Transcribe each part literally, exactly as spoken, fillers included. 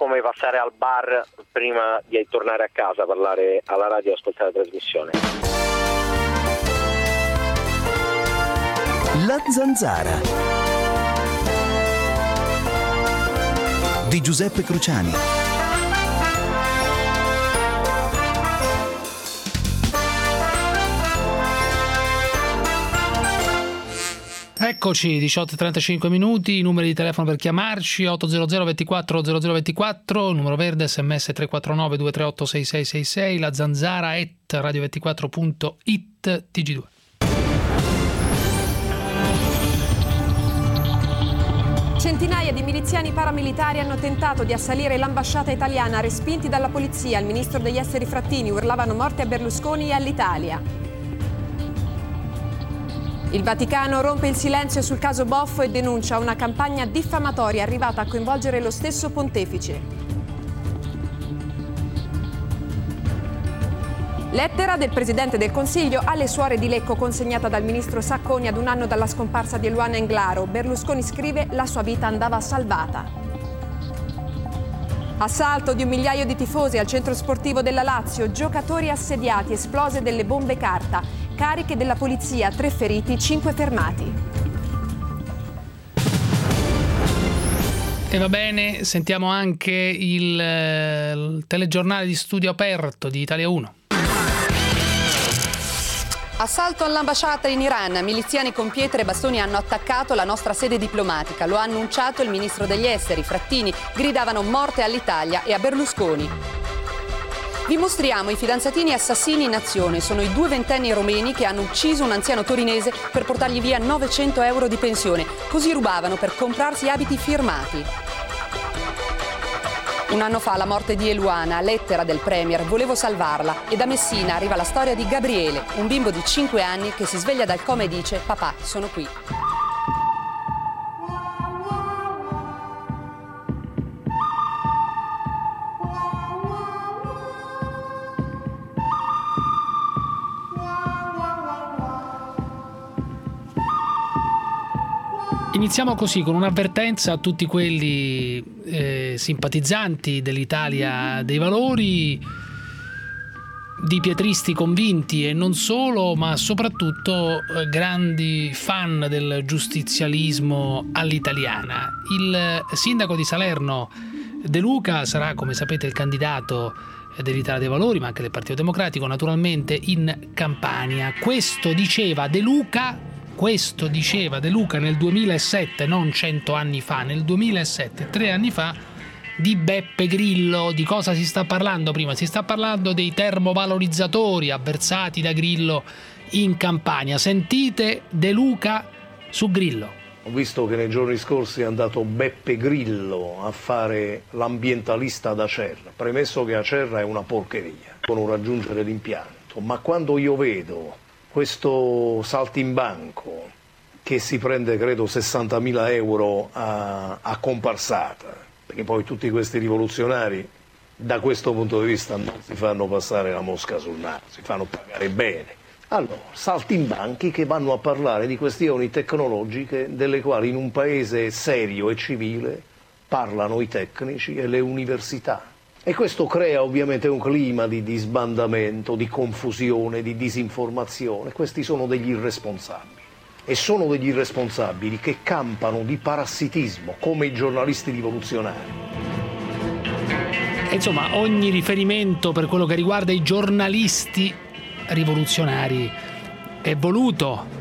come passare al bar prima di tornare a casa, parlare alla radio e ascoltare la trasmissione. La Zanzara di Giuseppe Cruciani. Eccoci, diciotto e trentacinque minuti, numeri di telefono per chiamarci, otto zero zero ventiquattro zero zero ventiquattro, numero verde, sms tre quattro nove due tre otto sei sei sei sei, la zanzara at radio ventiquattro punto it, T G due. Centinaia di miliziani paramilitari hanno tentato di assalire l'ambasciata italiana, respinti dalla polizia. Il ministro degli esteri Frattini urlavano morte a Berlusconi e all'Italia. Il Vaticano rompe il silenzio sul caso Boffo e denuncia una campagna diffamatoria arrivata a coinvolgere lo stesso pontefice. Lettera del Presidente del Consiglio alle suore di Lecco consegnata dal ministro Sacconi ad un anno dalla scomparsa di Eluana Englaro. Berlusconi scrive: la sua vita andava salvata. Assalto di un migliaio di tifosi al centro sportivo della Lazio, giocatori assediati, esplose delle bombe carta, cariche della polizia, tre feriti, cinque fermati. E va bene, sentiamo anche il, il telegiornale di Studio Aperto di Italia uno. Assalto all'ambasciata in Iran. Miliziani con pietre e bastoni hanno attaccato la nostra sede diplomatica. Lo ha annunciato il ministro degli esteri, Frattini. Gridavano morte all'Italia e a Berlusconi. Vi mostriamo i fidanzatini assassini in azione. Sono i due ventenni romeni che hanno ucciso un anziano torinese per portargli via novecento euro di pensione. Così rubavano per comprarsi abiti firmati. Un anno fa la morte di Eluana, lettera del Premier, volevo salvarla. E da Messina arriva la storia di Gabriele, un bimbo di cinque anni che si sveglia dal coma e dice: papà, sono qui. Iniziamo così con un'avvertenza a tutti quelli eh, simpatizzanti dell'Italia dei Valori, di pietristi convinti e non solo, ma soprattutto eh, grandi fan del giustizialismo all'italiana. Il sindaco di Salerno, De Luca, sarà, come sapete, il candidato dell'Italia dei Valori, ma anche del Partito Democratico, naturalmente in Campania. Questo diceva De Luca Questo diceva De Luca nel duemilasette, non cento anni fa, nel duemilasette, tre anni fa, di Beppe Grillo. Di cosa si sta parlando prima? Si sta parlando dei termovalorizzatori avversati da Grillo in Campania. Sentite De Luca su Grillo. Ho visto che nei giorni scorsi è andato Beppe Grillo a fare l'ambientalista ad Acerra, premesso che Acerra è una porcheria, con un raggiungere l'impianto, ma quando io vedo questo saltimbanco che si prende credo sessantamila euro a, a comparsata, perché poi tutti questi rivoluzionari da questo punto di vista non si fanno passare la mosca sul naso, si fanno pagare bene. Allora, saltimbanchi che vanno a parlare di questioni tecnologiche delle quali in un paese serio e civile parlano i tecnici e le università. E questo crea ovviamente un clima di, di sbandamento, di confusione, di disinformazione. Questi sono degli irresponsabili. E sono degli irresponsabili che campano di parassitismo, come i giornalisti rivoluzionari. E insomma, ogni riferimento per quello che riguarda i giornalisti rivoluzionari è voluto.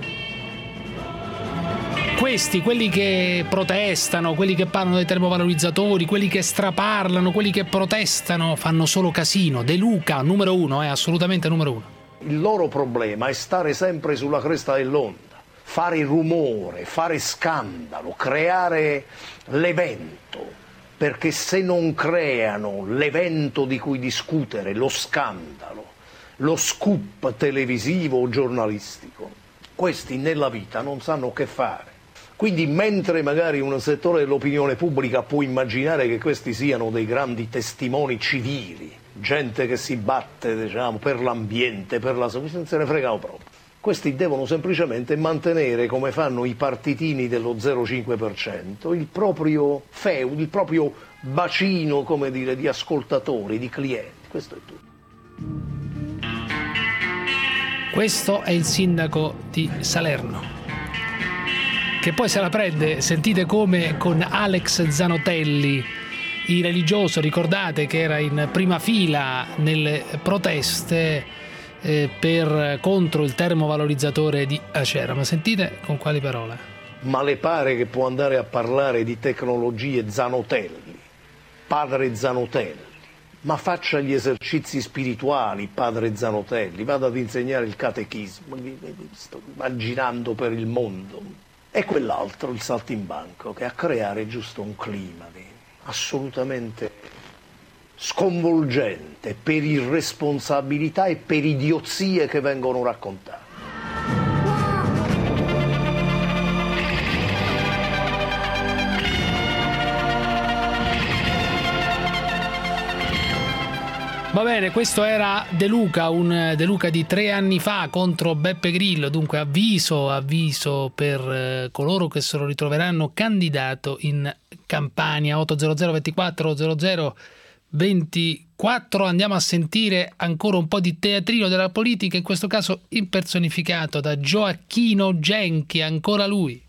Questi, quelli che protestano, quelli che parlano dei termovalorizzatori, quelli che straparlano, quelli che protestano, fanno solo casino. De Luca, numero uno, è eh, assolutamente numero uno. Il loro problema è stare sempre sulla cresta dell'onda, fare rumore, fare scandalo, creare l'evento, perché se non creano l'evento di cui discutere, lo scandalo, lo scoop televisivo o giornalistico, questi nella vita non sanno che fare. Quindi mentre magari un settore dell'opinione pubblica può immaginare che questi siano dei grandi testimoni civili, gente che si batte, diciamo, per l'ambiente, per la salute, non se ne fregano proprio. Questi devono semplicemente mantenere, come fanno i partitini dello zero virgola cinque per cento, il proprio feudo, il proprio bacino, come dire, di ascoltatori, di clienti. Questo è tutto. Questo è il sindaco di Salerno, che poi se la prende, sentite come, con Alex Zanotelli, il religioso, ricordate che era in prima fila nelle proteste eh, per contro il termovalorizzatore di Acerra. Ma sentite con quali parole. Ma le pare che può andare a parlare di tecnologie Zanotelli, padre Zanotelli? Ma faccia gli esercizi spirituali, padre Zanotelli, vada ad insegnare il catechismo, sto immaginando per il mondo. E quell'altro, il saltimbanco, che a creare giusto un clima di assolutamente sconvolgente per irresponsabilità e per idiozie che vengono raccontate. Va bene, questo era De Luca, un De Luca di tre anni fa contro Beppe Grillo, dunque avviso, avviso per eh, coloro che se lo ritroveranno candidato in Campania. Ottocento ventiquattro zero zero ventiquattro. Andiamo a sentire ancora un po' di teatrino della politica, in questo caso impersonificato da Gioacchino Genchi, ancora lui.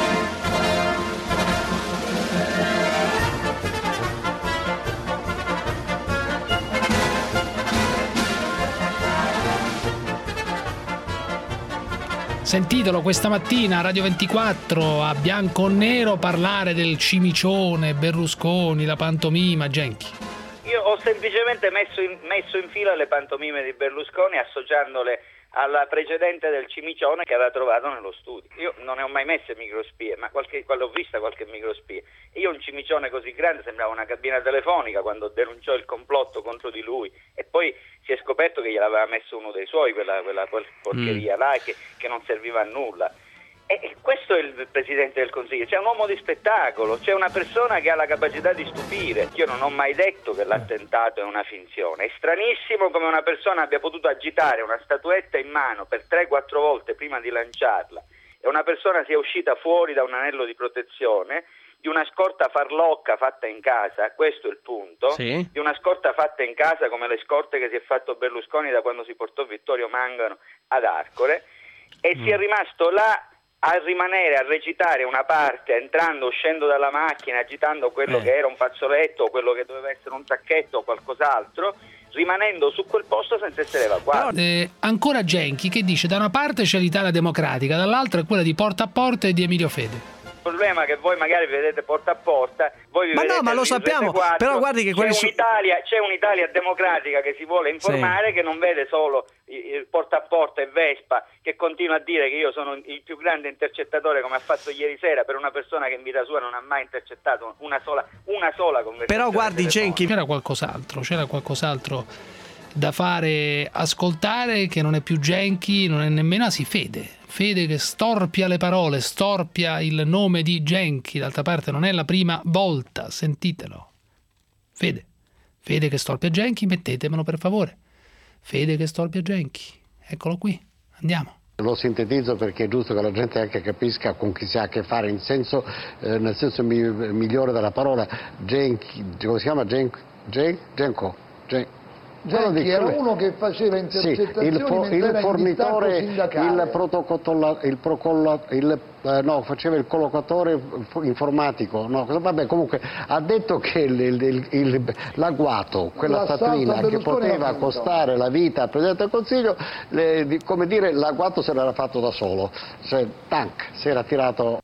Sentitelo questa mattina a Radio ventiquattro a bianco o nero parlare del cimicione, Berlusconi, la pantomima. Genchi. Io ho semplicemente messo in, messo in fila le pantomime di Berlusconi associandole alla precedente del cimicione che aveva trovato nello studio. Io non ne ho mai messe microspie, ma qualche, quando ho visto qualche microspia. Io un cimicione così grande sembrava una cabina telefonica quando denunciò il complotto contro di lui, e poi si è scoperto che gliel'aveva messo uno dei suoi, quella, quella porcheria mm. là, che, che non serviva a nulla. E, e questo è il Presidente del Consiglio, c'è un uomo di spettacolo, c'è una persona che ha la capacità di stupire. Io non ho mai detto che l'attentato è una finzione. È stranissimo come una persona abbia potuto agitare una statuetta in mano per tre quattro volte prima di lanciarla, e una persona sia uscita fuori da un anello di protezione, di una scorta farlocca fatta in casa, questo è il punto, sì. Di una scorta fatta in casa come le scorte che si è fatto Berlusconi da quando si portò Vittorio Mangano ad Arcore, e mm. si è rimasto là a rimanere a recitare una parte, entrando, uscendo dalla macchina, agitando quello eh. che era un fazzoletto, quello che doveva essere un sacchetto o qualcos'altro, rimanendo su quel posto senza essere evacuato. Eh, ancora Genchi che dice: da una parte c'è l'Italia Democratica, dall'altra è quella di Porta a Porta e di Emilio Fede. Il problema è che voi magari vedete Porta a Porta, voi vi ma vedete no, ma lo sappiamo, quattro, però guardi che c'è, quelli un'Italia, c'è un'Italia democratica che si vuole informare, sì. Che non vede solo il Porta a Porta e Vespa, che continua a dire che io sono il più grande intercettatore, come ha fatto ieri sera, per una persona che in vita sua non ha mai intercettato una sola, una sola conversazione. Però guardi Genchi, c'era qualcos'altro, c'era qualcos'altro da fare ascoltare, che non è più Genchi, non è nemmeno Asi Fede. Fede che storpia le parole, storpia il nome di Genchi. D'altra parte non è la prima volta, sentitelo. Fede, Fede che storpia Genchi, mettetemelo per favore. Fede che storpia Genchi, eccolo qui, andiamo. Lo sintetizzo perché è giusto che la gente anche capisca con chi si ha a che fare, in senso, eh, nel senso mi, migliore della parola. Genchi, come si chiama? Genco? Gen, Genco? Gen, Genchi era uno che faceva intercettazioni, sì, il, po- il fornitore, il protocollo, il procollo, il, eh, no, faceva il collocatore informatico, no, vabbè, comunque ha detto che il, il, il, l'agguato, quella statuina che poteva costare la vita al Presidente del Consiglio, le, come dire, l'agguato se l'era fatto da solo, cioè, tank, si era tirato.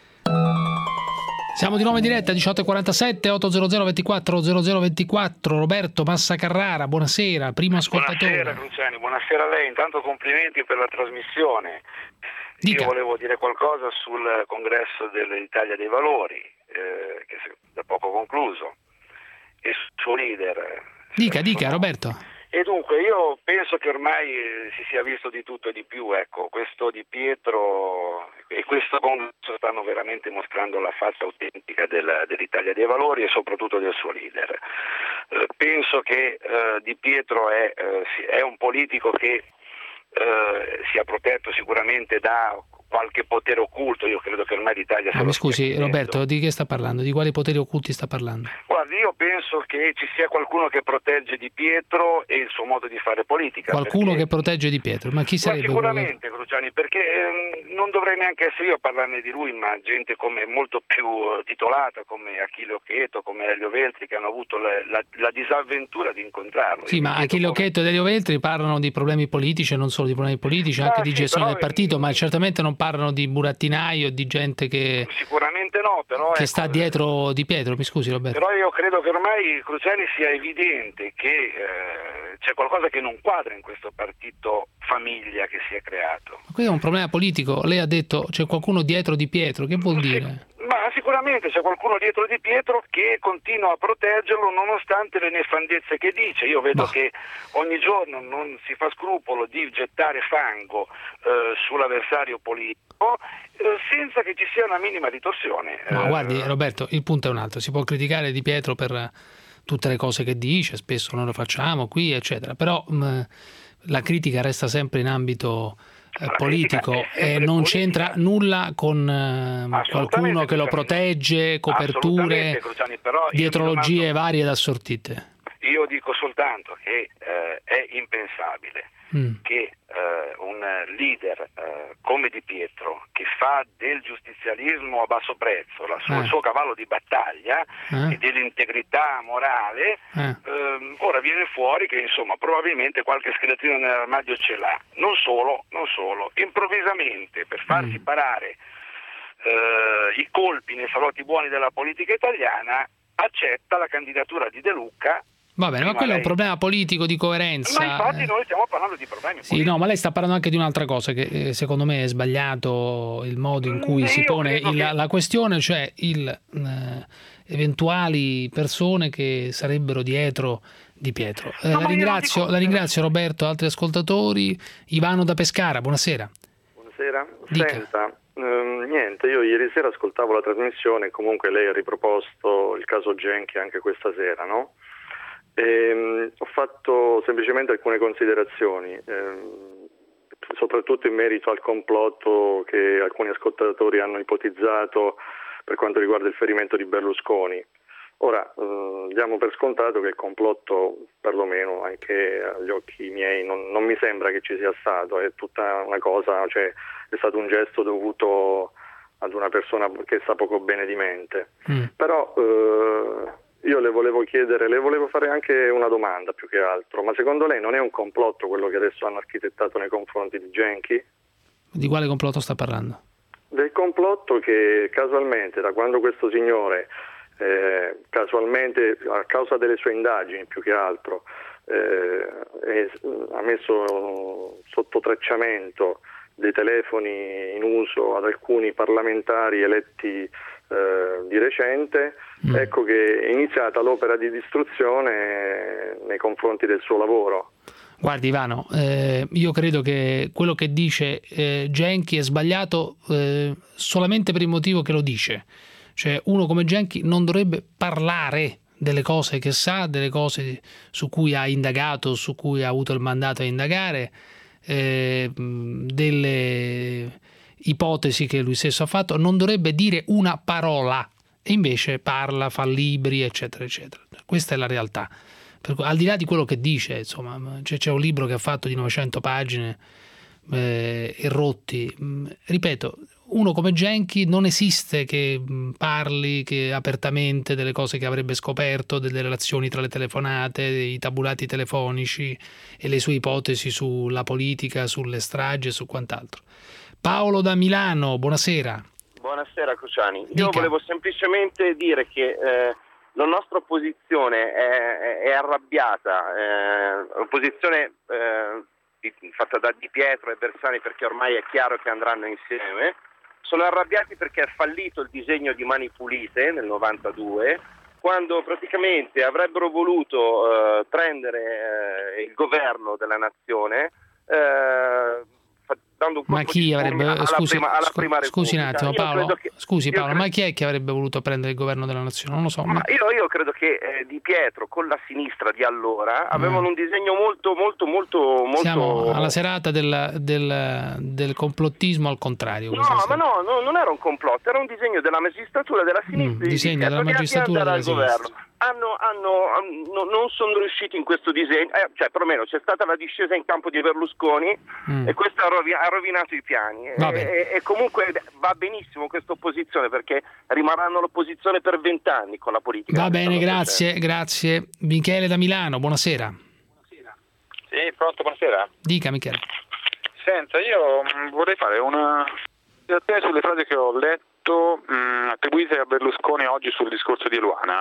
Siamo di nuovo in diretta, diciotto e quarantasette, ottocento ventiquattro zero zero ventiquattro. Roberto Massa Carrara, buonasera, primo ascoltatore. Buonasera Cruciani, buonasera a lei, intanto complimenti per la trasmissione. Dica. Io volevo dire qualcosa sul congresso dell'Italia dei Valori, eh, che è da poco concluso, e sul suo leader. Dica, dica Roberto. E dunque io penso che ormai eh, si sia visto di tutto e di più, ecco, questo Di Pietro e questo congresso stanno veramente mostrando la faccia autentica del, dell'Italia dei Valori e soprattutto del suo leader. Eh, penso che eh, Di Pietro è, eh, è un politico che eh, sia protetto sicuramente da qualche potere occulto. Io credo che ormai l'Italia sia... Ah, mi scusi Roberto, di che sta parlando? Di quali poteri occulti sta parlando? Guardi, io penso che ci sia qualcuno che protegge Di Pietro e il suo modo di fare politica. Qualcuno perché... che protegge Di Pietro? Ma chi sarebbe? Ma sicuramente quello? Cruciani, perché ehm, non dovrei neanche essere io a parlarne di lui, ma gente come molto più eh, titolata, come Achille Occhetto, come Elio Veltri, che hanno avuto la, la, la disavventura di incontrarlo. Sì, io ma Achille come... Occhetto ed Elio Veltri parlano di problemi politici e non solo di problemi politici, anche ah, di sì, gestione però... del partito, ma certamente non parlano di burattinaio, di gente che... Sicuramente no, però... Che ecco, sta dietro Di Pietro, mi scusi Roberto. Però io credo che ormai, Cruciani, sia evidente che eh, c'è qualcosa che non quadra in questo partito famiglia che si è creato. Ma questo è un problema politico. Lei ha detto c'è qualcuno dietro Di Pietro, che vuol dire? Sì, ma sicuramente c'è qualcuno dietro Di Pietro che continua a proteggerlo nonostante le nefandezze che dice. Io vedo ma... che ogni giorno non si fa scrupolo di gettare fango eh, sull'avversario politico eh, senza che ci sia una minima ritorsione. Ma eh, guardi Roberto, il punto è un altro. Si può criticare Di Pietro per tutte le cose che dice, spesso noi lo facciamo qui eccetera, però mh, la critica resta sempre in ambito eh, politico e non politica. C'entra nulla con eh, qualcuno che lo protegge, coperture, Cruciani, però dietrologie domando, varie ed assortite. Io dico soltanto che eh, è impensabile mm. che eh, un leader eh, come Di Pietro, che fa del giustizialismo a basso prezzo la sua, eh. il suo cavallo di battaglia eh. e dell'integrità morale, eh. ehm, ora viene fuori che insomma probabilmente qualche scheletro nell'armadio ce l'ha. Non solo, non solo, improvvisamente per farsi mm. parare eh, i colpi nei salotti buoni della politica italiana accetta la candidatura di De Luca. Va bene, ma quello lei... è un problema politico di coerenza. Ma infatti noi stiamo parlando di problemi sì, politici. no, ma lei sta parlando anche di un'altra cosa che eh, secondo me è sbagliato il modo in cui Io si pone il, che... la questione, cioè il eh, eventuali persone che sarebbero dietro Di Pietro. Eh, no, la, ringrazio, dico... la ringrazio Roberto, altri ascoltatori. Ivano da Pescara, buonasera. Buonasera. Dica. Senta, ehm, niente, io ieri sera ascoltavo la trasmissione, comunque lei ha riproposto il caso Genchi anche questa sera, no? E, ho fatto semplicemente alcune considerazioni, ehm, soprattutto in merito al complotto che alcuni ascoltatori hanno ipotizzato per quanto riguarda il ferimento di Berlusconi. Ora, eh, diamo per scontato che il complotto, perlomeno anche agli occhi miei, non, non mi sembra che ci sia stato, è tutta una cosa, cioè è stato un gesto dovuto ad una persona che sa poco bene di mente. Mm. Però eh, io le volevo chiedere, le volevo fare anche una domanda più che altro, ma secondo lei non è un complotto quello che adesso hanno architettato nei confronti di Genchi? Di quale complotto sta parlando? Del complotto che casualmente, da quando questo signore, eh, casualmente a causa delle sue indagini più che altro, eh, è, ha messo sotto tracciamento dei telefoni in uso ad alcuni parlamentari eletti Eh, di recente, mm. ecco che è iniziata l'opera di distruzione nei confronti del suo lavoro. Guardi Ivano, eh, io credo che quello che dice eh, Genchi è sbagliato eh, solamente per il motivo che lo dice. Cioè uno come Genchi non dovrebbe parlare delle cose che sa, delle cose su cui ha indagato, su cui ha avuto il mandato a indagare, eh, delle ipotesi che lui stesso ha fatto, non dovrebbe dire una parola e invece parla, fa libri eccetera eccetera. Questa è la realtà. Per, al di là di quello che dice, insomma, c'è, c'è un libro che ha fatto di novecento pagine eh, e rotti. Ripeto, uno come Genchi non esiste che parli che apertamente delle cose che avrebbe scoperto, delle relazioni tra le telefonate, dei tabulati telefonici e le sue ipotesi sulla politica, sulle stragi e su quant'altro. Paolo da Milano, buonasera. Buonasera Cruciani. Dica. Io volevo semplicemente dire che eh, la nostra opposizione è, è arrabbiata, eh, opposizione eh, fatta da Di Pietro e Bersani, perché ormai è chiaro che andranno insieme. Sono arrabbiati perché è fallito il disegno di Mani Pulite nel novantadue, quando praticamente avrebbero voluto eh, prendere eh, il governo della nazione, eh, dando un ma chi avrebbe alla scusi, prima, alla scu- prima scusi un attimo Io Paolo credo che- scusi io Paolo credo- ma chi è che avrebbe voluto prendere il governo della nazione? Non lo so. Ma io, io credo che eh, Di Pietro con la sinistra di allora avevano un disegno molto molto molto molto Siamo alla serata del, del, del complottismo al contrario. No, questa ma sera. no, no, non era un complotto, era un disegno della magistratura della sinistra Mm, di disegno Pietro, della che magistratura andare della al governo. Hanno, hanno, hanno- non sono riusciti in questo disegno, eh, cioè perlomeno c'è stata la discesa in campo di Berlusconi Mm. e questo ha, rovi- ha rovinato i piani. E, Va bene. e- e comunque va benissimo questa opposizione perché rimarranno l'opposizione per vent'anni con la politica. Va che bene, stanno grazie, grazie. Michele da Milano, buonasera. Sì, pronto, buonasera. Dica Michele. Senta, io mh, vorrei fare una reazione sulle frasi che ho letto mh, attribuite a Berlusconi oggi sul discorso di Eluana.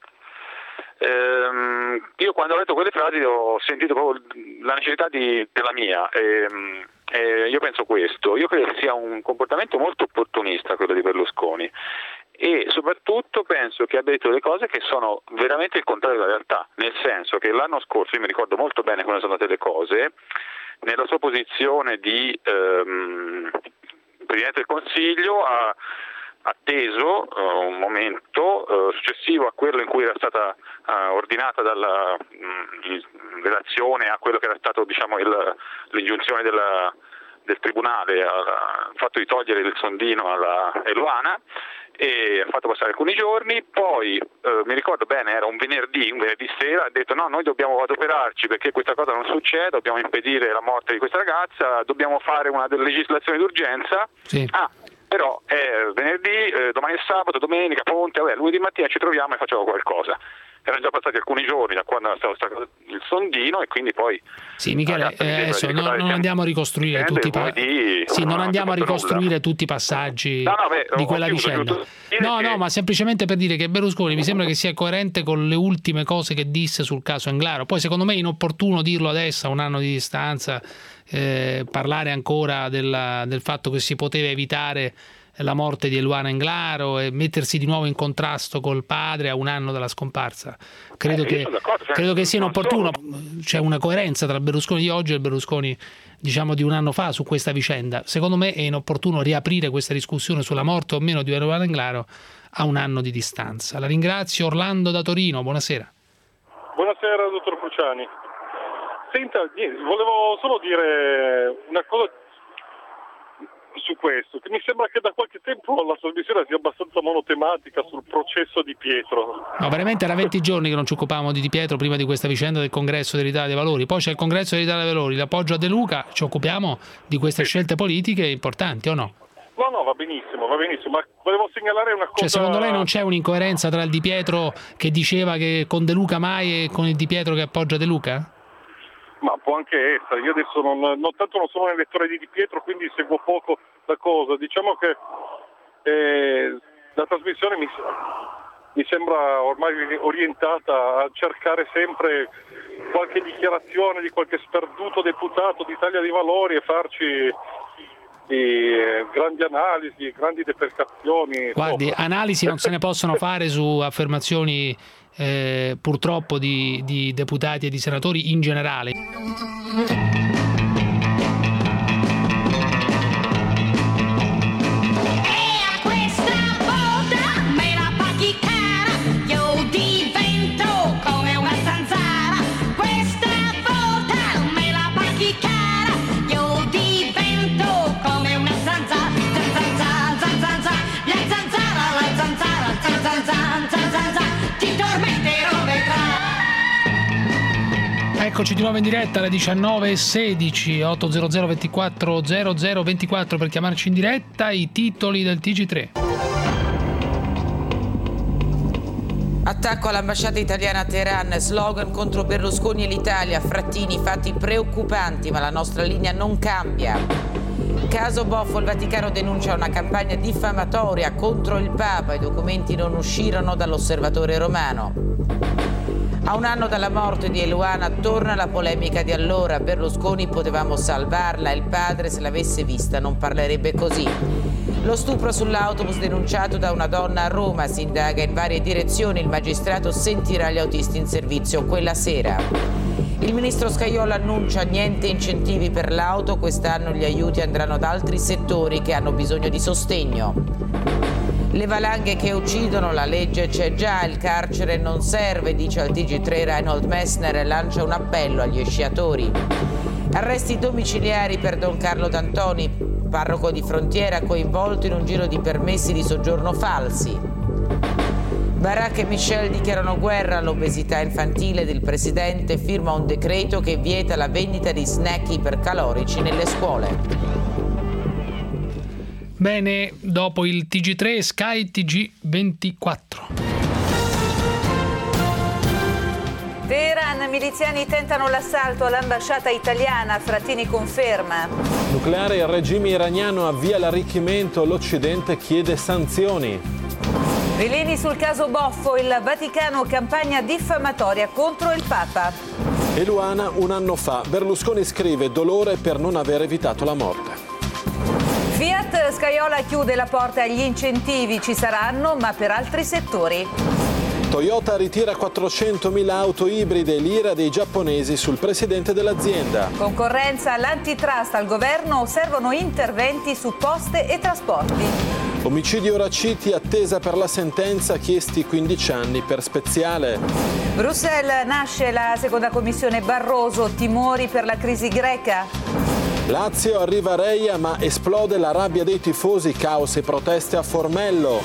Ehm, io quando ho letto quelle frasi ho sentito proprio la necessità di, della mia. Ehm, e io penso questo, io credo che sia un comportamento molto opportunista quello di Berlusconi e soprattutto penso che abbia detto delle cose che sono veramente il contrario della realtà, nel senso che l'anno scorso, io mi ricordo molto bene come sono andate le cose, nella sua posizione di ehm, Presidente del Consiglio ha atteso uh, un momento uh, successivo a quello in cui era stata uh, ordinata dalla, mh, in relazione a quello che era stato diciamo il, l'ingiunzione della, del tribunale al fatto di togliere il sondino alla Eluana e ha fatto passare alcuni giorni, poi eh, mi ricordo bene, era un venerdì, un venerdì sera, ha detto no, noi dobbiamo adoperarci perché questa cosa non succede, dobbiamo impedire la morte di questa ragazza, dobbiamo fare una legislazione d'urgenza. Sì. Ah, però è venerdì, eh, domani è sabato, domenica, ponte, vabbè, lunedì mattina ci troviamo e facciamo qualcosa. Erano già passati alcuni giorni da quando era stato staccato il sondino e quindi poi... Sì, Michele, eh, adesso non, non andiamo a ricostruire tutti i pa- sì, non andiamo a ricostruire tutti i passaggi No, no, beh, di ho quella chiuso, vicenda. chiuso. No, che- no, ma semplicemente per dire che Berlusconi mi sembra che sia coerente con le ultime cose che disse sul caso Englaro. Poi secondo me è inopportuno dirlo adesso a un anno di distanza, eh, parlare ancora della- del fatto che si poteva evitare la morte di Eluana Englaro e mettersi di nuovo in contrasto col padre a un anno dalla scomparsa. Credo, Eh, io che, sono d'accordo, cioè, credo che sia non inopportuno. C'è una coerenza tra il Berlusconi di oggi e il Berlusconi diciamo di un anno fa su questa vicenda. Secondo me è inopportuno riaprire questa discussione sulla morte o meno di Eluana Englaro a un anno di distanza. La ringrazio. Orlando da Torino, buonasera. Buonasera dottor Cruciani. Senta, niente, volevo solo dire una cosa su questo, che mi sembra che da qualche tempo la trasmissione sia abbastanza monotematica sul processo di Pietro. No, veramente era venti giorni che non ci occupavamo di Di Pietro prima di questa vicenda del congresso dell'Italia dei Valori. Poi c'è il congresso dell'Italia dei Valori, l'appoggio a De Luca, ci occupiamo di queste scelte politiche importanti o no? No, no, va benissimo, va benissimo, ma volevo segnalare una cosa... Cioè secondo lei non c'è un'incoerenza tra il Di Pietro che diceva che con De Luca mai e con il Di Pietro che appoggia De Luca? Ma può anche essere, io adesso non, non tanto non sono un elettore di Di Pietro, quindi seguo poco la cosa. Diciamo che eh, la trasmissione mi, mi sembra ormai orientata a cercare sempre qualche dichiarazione di qualche sperduto deputato d'Italia dei Valori e farci eh, grandi analisi, grandi deprecazioni. Guardi, sopra. analisi non se ne possono fare su affermazioni eh, purtroppo di, di deputati e di senatori in generale. Eccoci di nuovo in diretta alle diciannove e sedici, ottocento ventiquattro zero zero ventiquattro per chiamarci in diretta. I titoli del T G tre. Attacco all'ambasciata italiana a Teheran, slogan contro Berlusconi e l'Italia, Frattini, fatti preoccupanti ma la nostra linea non cambia. Caso Boffo, il Vaticano denuncia una campagna diffamatoria contro il Papa, i documenti non uscirono dall'Osservatore Romano. A un anno dalla morte di Eluana torna la polemica di allora, Berlusconi potevamo salvarla, il padre se l'avesse vista non parlerebbe così. Lo stupro sull'autobus denunciato da una donna a Roma, si indaga in varie direzioni, il magistrato sentirà gli autisti in servizio quella sera. Il ministro Scajola annuncia niente incentivi per l'auto, quest'anno gli aiuti andranno ad altri settori che hanno bisogno di sostegno. Le valanghe che uccidono, la legge c'è già, il carcere non serve, dice al T G tre Reinhold Messner e lancia un appello agli sciatori. Arresti domiciliari per Don Carlo D'Antoni, parroco di Frontiera coinvolto in un giro di permessi di soggiorno falsi. Barak e Michel dichiarano guerra all'obesità infantile ed il presidente firma un decreto che vieta la vendita di snack ipercalorici nelle scuole. Bene, dopo il T G tre, Sky T G ventiquattro. Teheran, miliziani tentano l'assalto all'ambasciata italiana, Frattini conferma. Nucleare, il regime iraniano avvia l'arricchimento, l'Occidente chiede sanzioni. Veleni sul caso Boffo, il Vaticano campagna diffamatoria contro il Papa. E Luana, un anno fa, Berlusconi scrive dolore per non aver evitato la morte. Fiat, Scajola chiude la porta agli incentivi, ci saranno ma per altri settori. Toyota ritira quattrocentomila auto ibride, l'ira dei giapponesi sul presidente dell'azienda. Concorrenza, l'antitrust al governo, servono interventi su poste e trasporti. Omicidio Raciti, attesa per la sentenza, chiesti quindici anni per Speziale. Bruxelles, nasce la seconda commissione Barroso, timori per la crisi greca. Lazio, arriva Reia ma esplode la rabbia dei tifosi, caos e proteste a Formello.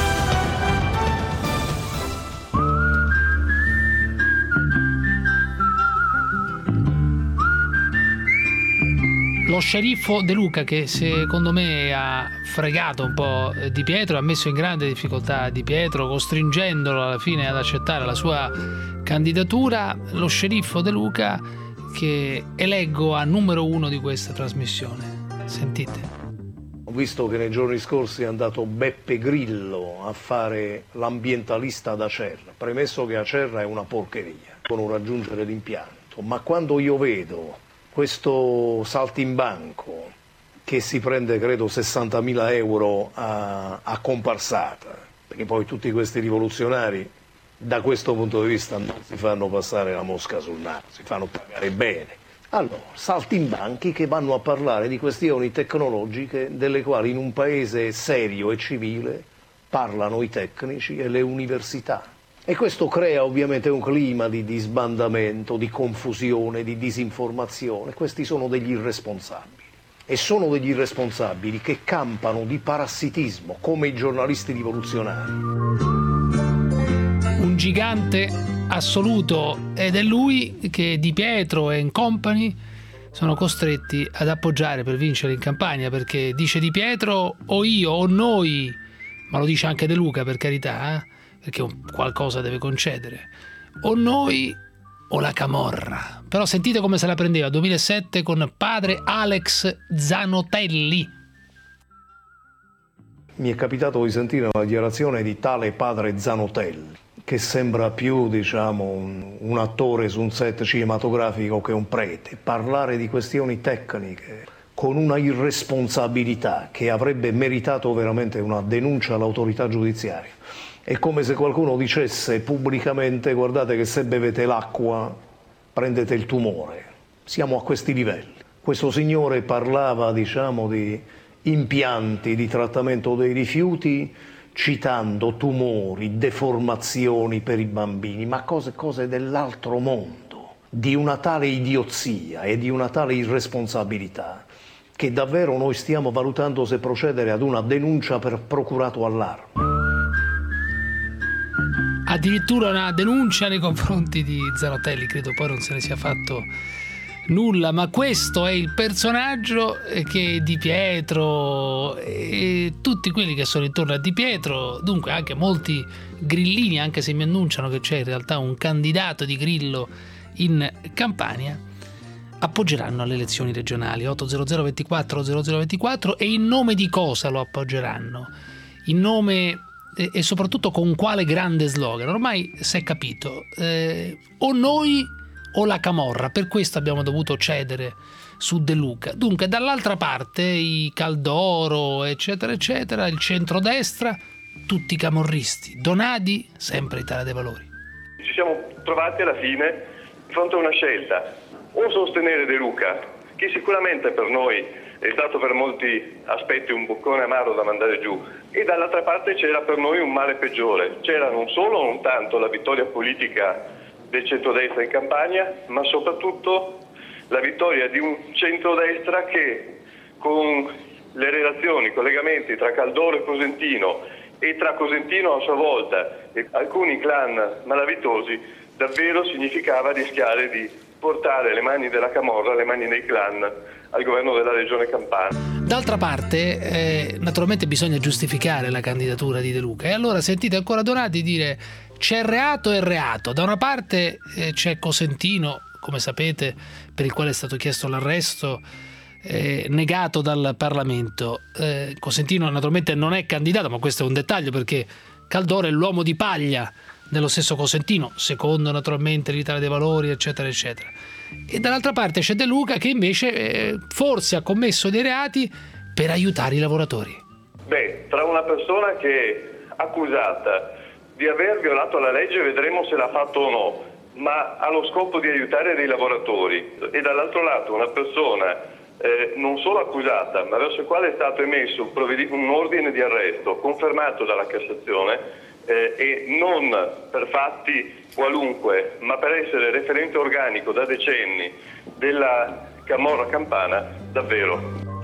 Lo sceriffo De Luca, che secondo me ha fregato un po' Di Pietro, ha messo in grande difficoltà Di Pietro, costringendolo alla fine ad accettare la sua candidatura. Lo sceriffo De Luca, che eleggo a numero uno di questa trasmissione. Sentite. Ho visto che nei giorni scorsi è andato Beppe Grillo a fare l'ambientalista ad Acerra, premesso che Acerra è una porcheria, con un raggiungere l'impianto, ma quando io vedo questo saltimbanco che si prende credo sessantamila euro a, a comparsata, perché poi tutti questi rivoluzionari da questo punto di vista non si fanno passare la mosca sul naso, si fanno pagare bene. Allora, saltimbanchi che vanno a parlare di questioni tecnologiche delle quali in un paese serio e civile parlano i tecnici e le università. E questo crea ovviamente un clima di, di sbandamento, di confusione, di disinformazione. Questi sono degli irresponsabili. E sono degli irresponsabili che campano di parassitismo, come i giornalisti rivoluzionari. Un gigante assoluto, ed è lui che Di Pietro e company sono costretti ad appoggiare per vincere in campagna, perché dice Di Pietro o io o noi, ma lo dice anche De Luca, per carità, eh? Perché qualcosa deve concedere, o noi o la camorra. Però sentite come se la prendeva duemilasette con padre Alex Zanotelli. Mi è capitato di sentire una dichiarazione di tale padre Zanotelli, che sembra più, diciamo, un, un attore su un set cinematografico che un prete, parlare di questioni tecniche con una irresponsabilità che avrebbe meritato veramente una denuncia all'autorità giudiziaria. È come se qualcuno dicesse pubblicamente: guardate che se bevete l'acqua prendete il tumore. Siamo a questi livelli. Questo signore parlava, diciamo, di impianti di trattamento dei rifiuti, citando tumori, deformazioni per i bambini, ma cose, cose dell'altro mondo, di una tale idiozia e di una tale irresponsabilità che davvero noi stiamo valutando se procedere ad una denuncia per procurato allarme. Addirittura una denuncia nei confronti di Zanotelli, credo poi non se ne sia fatto nulla, ma questo è il personaggio che Di Pietro e tutti quelli che sono intorno a Di Pietro, dunque anche molti grillini, anche se mi annunciano che c'è in realtà un candidato di Grillo in Campania, appoggeranno alle elezioni regionali. Otto zero zero ventiquattro zero zero ventiquattro. E in nome di cosa lo appoggeranno? In nome e, e soprattutto con quale grande slogan? Ormai si è capito, eh, o noi o la camorra. Per questo abbiamo dovuto cedere su De Luca. Dunque dall'altra parte i Caldoro eccetera eccetera, il centrodestra, tutti camorristi. Donadi sempre Italia dei Valori. Ci siamo trovati alla fine di fronte a una scelta, o sostenere De Luca, che sicuramente per noi è stato per molti aspetti un boccone amaro da mandare giù, e dall'altra parte c'era per noi un male peggiore. C'era non solo non tanto la vittoria politica del centrodestra in Campania, ma soprattutto la vittoria di un centrodestra che, con le relazioni, i collegamenti tra Caldoro e Cosentino e tra Cosentino a sua volta e alcuni clan malavitosi, davvero significava rischiare di portare le mani della camorra, le mani dei clan al governo della regione Campania. D'altra parte, eh, naturalmente bisogna giustificare la candidatura di De Luca, e allora sentite ancora Donati dire c'è reato e reato. Da una parte eh, c'è Cosentino, come sapete, per il quale è stato chiesto l'arresto, eh, negato dal Parlamento. Eh, Cosentino naturalmente non è candidato, ma questo è un dettaglio perché Caldoro è l'uomo di paglia dello stesso Cosentino, secondo naturalmente l'Italia dei Valori, eccetera eccetera. E dall'altra parte c'è De Luca che invece eh, forse ha commesso dei reati per aiutare i lavoratori. Beh, tra una persona che è accusata di aver violato la legge, vedremo se l'ha fatto o no, ma ha lo scopo di aiutare dei lavoratori, e dall'altro lato una persona eh, non solo accusata, ma verso il quale è stato emesso un, provved- un ordine di arresto confermato dalla Cassazione, Eh, e non per fatti qualunque, ma per essere referente organico da decenni della camorra campana, davvero.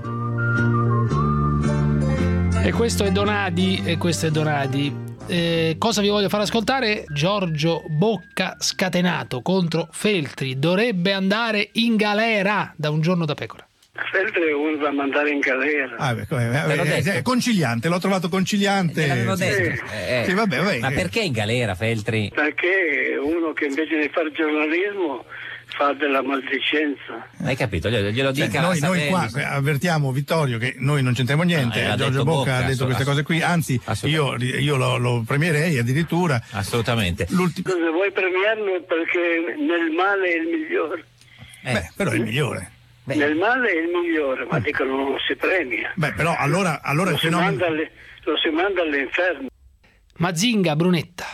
E questo è Donadi, e questo è Donadi. Eh, cosa vi voglio far ascoltare? Giorgio Bocca scatenato contro Feltri, dovrebbe andare in galera da Un giorno da pecora. Feltri è uno da mandare in galera. Ah, beh, eh, eh, conciliante, l'ho trovato conciliante. L'avevo detto. Sì. Eh, sì, vabbè, vabbè. Ma perché in galera Feltri? Perché uno che invece di fare giornalismo fa della maldicenza. Hai capito? Glielo Cioè, dica noi, a noi qua avvertiamo Vittorio che noi non c'entriamo niente. No, eh, Giorgio detto Bocca, Bocca ha detto queste cose qui, anzi io, io lo, lo premierei addirittura. Assolutamente. Cosa vuoi premiarlo? Perché nel male è il migliore. Eh. Beh, però è il migliore. Beh. Nel male è il migliore, ma dicono non si premia. Beh, però allora, allora lo, il si fenomeno... manda alle, lo si manda all'inferno. Mazinga, Brunetta.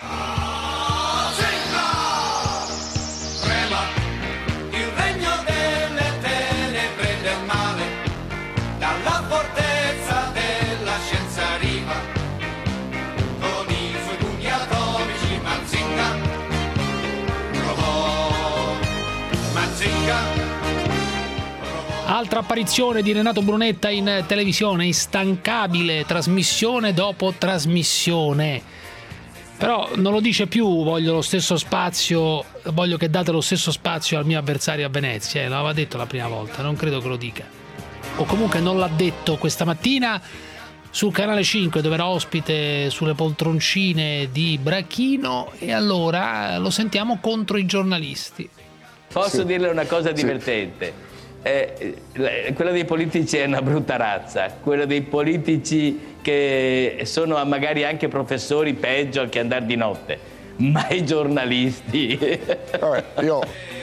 Il regno delle tenebre del male, dalla fortezza della scienza arriva, con i suoi pugni atomici Mazinga, robot, Mazinga. Altra apparizione di Renato Brunetta in televisione, instancabile, trasmissione dopo trasmissione. Però non lo dice più, voglio lo stesso spazio, voglio che date lo stesso spazio al mio avversario a Venezia, eh, l'aveva detto la prima volta, non credo che lo dica. O comunque non l'ha detto questa mattina sul Canale cinque, dove era ospite sulle poltroncine di Brachino, e allora lo sentiamo contro i giornalisti. Posso sì. dirle una cosa divertente? Sì. Eh, quella dei politici è una brutta razza, quella dei politici che sono magari anche professori, peggio che andare di notte, ma i giornalisti. Vabbè, io...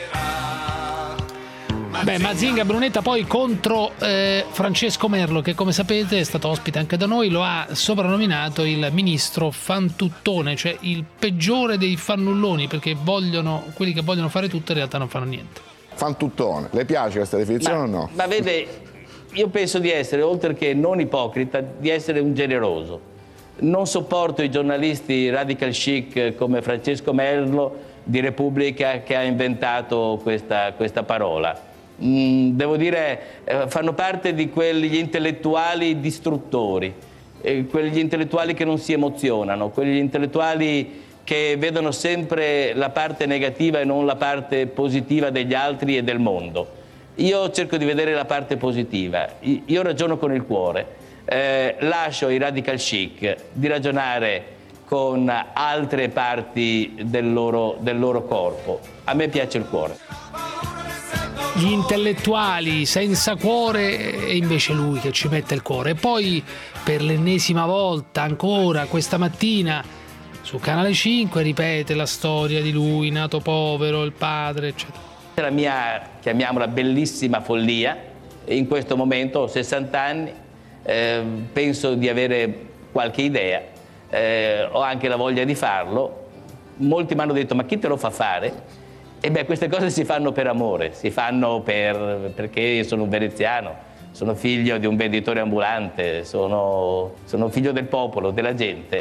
Beh, Mazinga Brunetta poi contro eh, Francesco Merlo, che come sapete è stato ospite anche da noi, lo ha soprannominato il ministro fantuttone, cioè il peggiore dei fannulloni, perché vogliono, quelli che vogliono fare tutto in realtà non fanno niente. Fantuttone, le piace questa definizione ma, o no? Ma vede, io penso di essere, oltre che non ipocrita, di essere un generoso. Non sopporto i giornalisti radical chic come Francesco Merlo di Repubblica, che ha inventato questa, questa parola. Mm, devo dire, eh, fanno parte di quegli intellettuali distruttori, eh, quegli intellettuali che non si emozionano, quegli intellettuali che vedono sempre la parte negativa e non la parte positiva degli altri e del mondo. Io cerco di vedere la parte positiva, io ragiono con il cuore, eh, lascio ai radical chic di ragionare con altre parti del loro, del loro corpo. A me piace il cuore. Gli intellettuali senza cuore, e invece lui che ci mette il cuore. E poi per l'ennesima volta ancora questa mattina su Canale cinque ripete la storia di lui, nato povero, il padre, eccetera. La mia, chiamiamola, bellissima follia, in questo momento ho sessanta anni, eh, penso di avere qualche idea, eh, ho anche la voglia di farlo. Molti mi hanno detto: ma chi te lo fa fare? E beh, queste cose si fanno per amore, si fanno per, perché io sono un veneziano, sono figlio di un venditore ambulante, sono, sono figlio del popolo, della gente.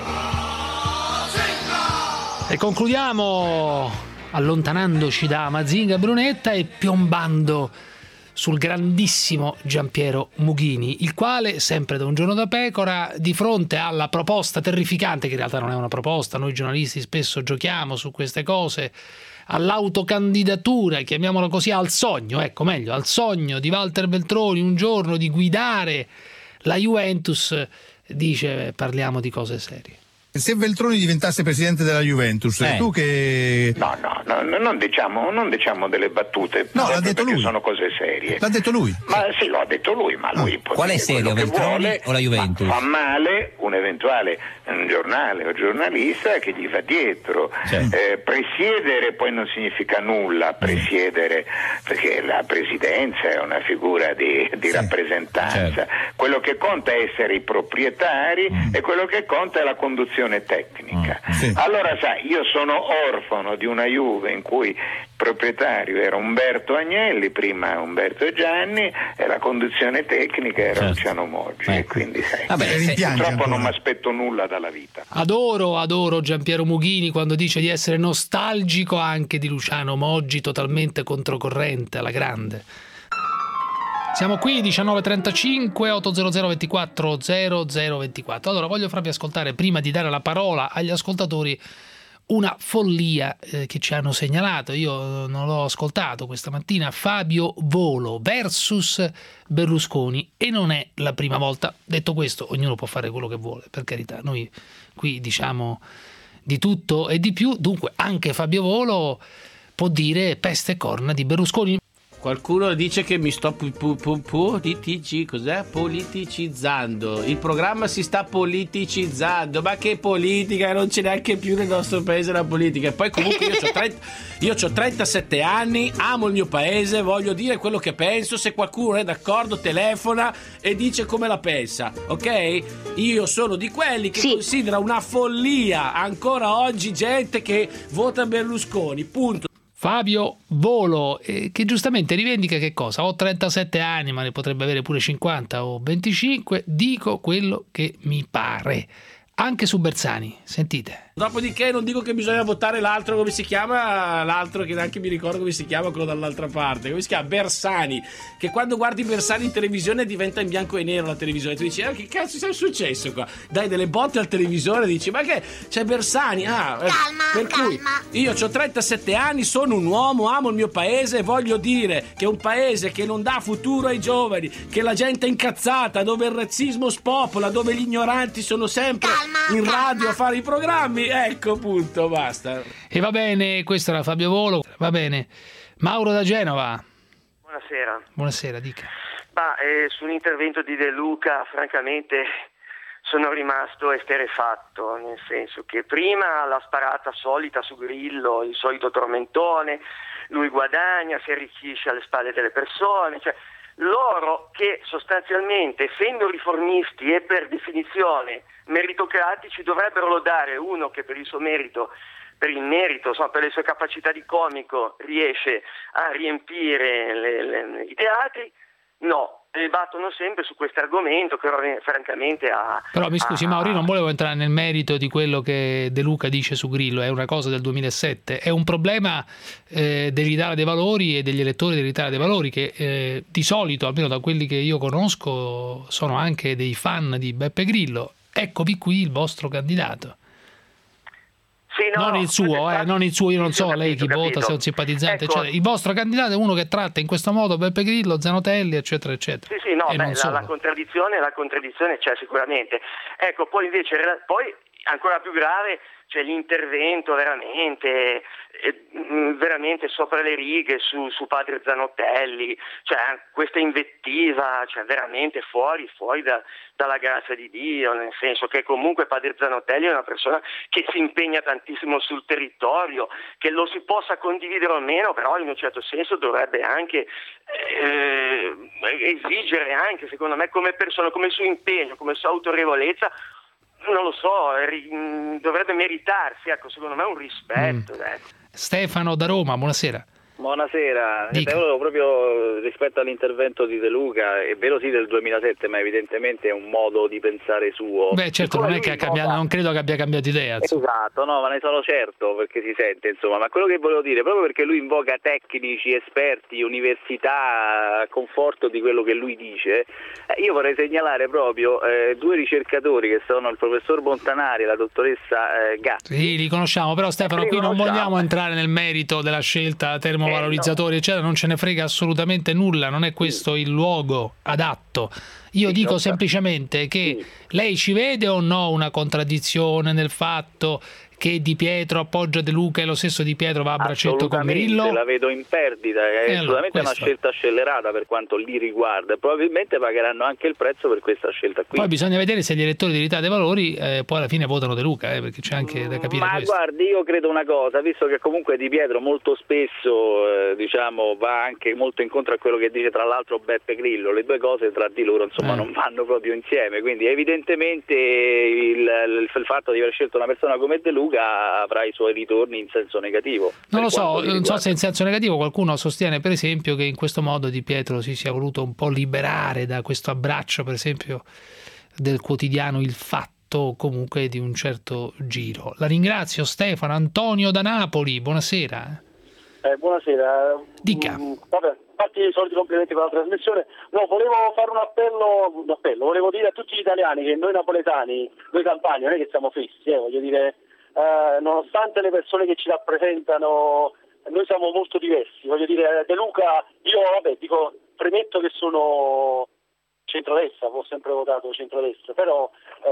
E concludiamo allontanandoci da Mazinga e Brunetta e piombando sul grandissimo Giampiero Mughini, il quale, sempre da Un Giorno da Pecora, di fronte alla proposta terrificante, che in realtà non è una proposta, noi giornalisti spesso giochiamo su queste cose, all'autocandidatura, chiamiamola così, al sogno, ecco meglio, al sogno di Walter Veltroni un giorno di guidare la Juventus, dice parliamo di cose serie. Se Veltroni diventasse presidente della Juventus, eh. tu che... No, no, no, non diciamo, non diciamo delle battute, no, l'ha detto lui. Sono cose serie. L'ha detto lui. Ma sì, lo ha detto lui, ma lui può Qual è serio, Veltroni vuole, o la Juventus? Fa male un eventuale un giornale o giornalista che gli va dietro. Certo. Eh, presiedere poi non significa nulla, presiedere, perché la presidenza è una figura di, di sì. rappresentanza. Certo. Quello che conta è essere i proprietari mm. e quello che conta è la conduzione tecnica. Mm, sì. Allora sai, io sono orfano di una Juve in cui il proprietario era Umberto Agnelli, prima Umberto Gianni, e la conduzione tecnica era certo. Luciano Moggi, eh. e quindi sai, Vabbè, purtroppo ancora. non mi aspetto nulla dalla vita. Adoro, adoro Giampiero Mughini quando dice di essere nostalgico anche di Luciano Moggi, totalmente controcorrente, alla grande. Siamo qui, diciannove e trentacinque, ottocento ventiquattro zero zero ventiquattro. Allora, voglio farvi ascoltare, prima di dare la parola agli ascoltatori, una follia eh, che ci hanno segnalato. Io non l'ho ascoltato questa mattina. Fabio Volo versus Berlusconi, e non è la prima volta. Detto questo, ognuno può fare quello che vuole, per carità. Noi qui diciamo di tutto e di più. Dunque, anche Fabio Volo può dire peste e corna di Berlusconi. Qualcuno dice che mi sto pu- pu- pu- politici, cos'è? politicizzando. Il programma si sta politicizzando. Ma che politica? Non c'è neanche più nel nostro paese la politica. E poi comunque io ho trenta, io ho trentasette anni, amo il mio paese, voglio dire quello che penso. Se qualcuno è d'accordo telefona e dice come la pensa, ok? Io sono di quelli che sì. considera una follia ancora oggi gente che vota Berlusconi, punto. Fabio Volo, eh, che giustamente rivendica che cosa? Ho trentasette anni, ma ne potrebbe avere pure cinquanta o venticinque, dico quello che mi pare. Anche su Bersani, sentite. Dopodiché non dico che bisogna votare l'altro, come si chiama, l'altro che neanche mi ricordo come si chiama, quello dall'altra parte, come si chiama? Bersani, che quando guardi Bersani in televisione diventa in bianco e nero la televisione, tu dici, eh, che cazzo è successo qua? Dai delle botte al televisore, dici, ma che c'è Bersani? Ah, calma, per calma. Cui io ho trentasette anni, sono un uomo, amo il mio paese e voglio dire che è un paese che non dà futuro ai giovani, che la gente è incazzata, dove il razzismo spopola, dove gli ignoranti sono sempre calma, in radio calma. a fare i programmi. Ecco, punto, basta. E va bene, questo era Fabio Volo. Va bene. Mauro da Genova. Buonasera. Buonasera, dica. Ma eh, sull'intervento di De Luca, francamente, sono rimasto esterefatto, nel senso che prima la sparata solita su Grillo, il solito tormentone, lui guadagna, si arricchisce alle spalle delle persone, cioè loro che sostanzialmente, essendo riformisti e per definizione meritocratici, dovrebbero lodare uno che per il suo merito, per il merito, insomma, per le sue capacità di comico riesce a riempire le, le, i teatri. No, battono sempre su questo argomento che francamente ha... Però mi scusi, ha... Mauri, non volevo entrare nel merito di quello che De Luca dice su Grillo, è una cosa del duemilasette, è un problema eh, dell'Italia dei Valori e degli elettori dell'Italia dei Valori che eh, di solito, almeno da quelli che io conosco, sono anche dei fan di Beppe Grillo. Eccovi qui il vostro candidato. Sì, no, non il suo, eh, non il suo, io non so capito, lei chi capito. vota, se è un simpatizzante, ecco. eccetera. Il vostro candidato è uno che tratta in questo modo Beppe Grillo, Zanotelli, eccetera, eccetera. Sì, sì, no, beh, la, la contraddizione, la contraddizione c'è sicuramente. Ecco, poi invece, poi ancora più grave, c'è l'intervento veramente, eh, veramente sopra le righe su, su padre Zanotelli, cioè questa invettiva, cioè veramente fuori, fuori da, dalla grazia di Dio, nel senso che comunque padre Zanotelli è una persona che si impegna tantissimo sul territorio, che lo si possa condividere o meno, però in un certo senso dovrebbe anche eh, esigere anche, secondo me, come persona, come suo impegno, come sua autorevolezza, non lo so, ri- dovrebbe meritarsi, ecco, secondo me un rispetto. Mm. Stefano da Roma, buonasera. Buonasera, Dica. volevo proprio rispetto all'intervento di De Luca, è vero sì del duemilasette, ma evidentemente è un modo di pensare suo. Beh, certo, non è che ha cambiato, non credo che abbia cambiato idea. Insomma. Esatto, no, ma ne sono certo perché si sente, insomma, ma quello che volevo dire, proprio perché lui invoca tecnici, esperti, università, a conforto di quello che lui dice, eh, io vorrei segnalare proprio eh, due ricercatori che sono il professor Montanari e la dottoressa eh, Gatti. Sì, li conosciamo, però Stefano, Li qui non conosciamo. vogliamo entrare nel merito della scelta termovalorizzatori, eccetera, non ce ne frega assolutamente nulla, non è questo il luogo adatto. Io dico semplicemente che lei ci vede o no una contraddizione nel fatto che Di Pietro appoggia De Luca e lo stesso Di Pietro va a braccetto con Grillo? La vedo in perdita, è Eh, allora, assolutamente una questo. scelta scellerata per quanto li riguarda, probabilmente pagheranno anche il prezzo per questa scelta qui. Poi bisogna vedere se gli elettori di L'Italia dei Valori eh, poi alla fine votano De Luca, eh, perché c'è anche da capire Ma questo. guardi, io credo una cosa, visto che comunque Di Pietro molto spesso eh, diciamo va anche molto incontro a quello che dice tra l'altro Beppe Grillo, le due cose tra di loro insomma Eh. non vanno proprio insieme, quindi evidentemente il, il, il fatto di aver scelto una persona come De Luca avrà i suoi ritorni in senso negativo. Non lo per so, quanto li non so riguarda. se in senso negativo qualcuno sostiene per esempio che in questo modo Di Pietro si sia voluto un po' liberare da questo abbraccio per esempio del quotidiano Il Fatto o comunque di un certo giro. La ringrazio Stefano. Antonio da Napoli, buonasera. Eh, buonasera. Dica. Mm, vabbè, fatti i soliti complimenti per la trasmissione. No, volevo fare un appello, un appello, volevo dire a tutti gli italiani che noi napoletani, noi campani, non è che siamo fissi, eh, voglio dire, eh, nonostante le persone che ci rappresentano, noi siamo molto diversi. Voglio dire, De Luca, io vabbè, dico, premetto che sono centrodestra, ho sempre votato centrodestra, però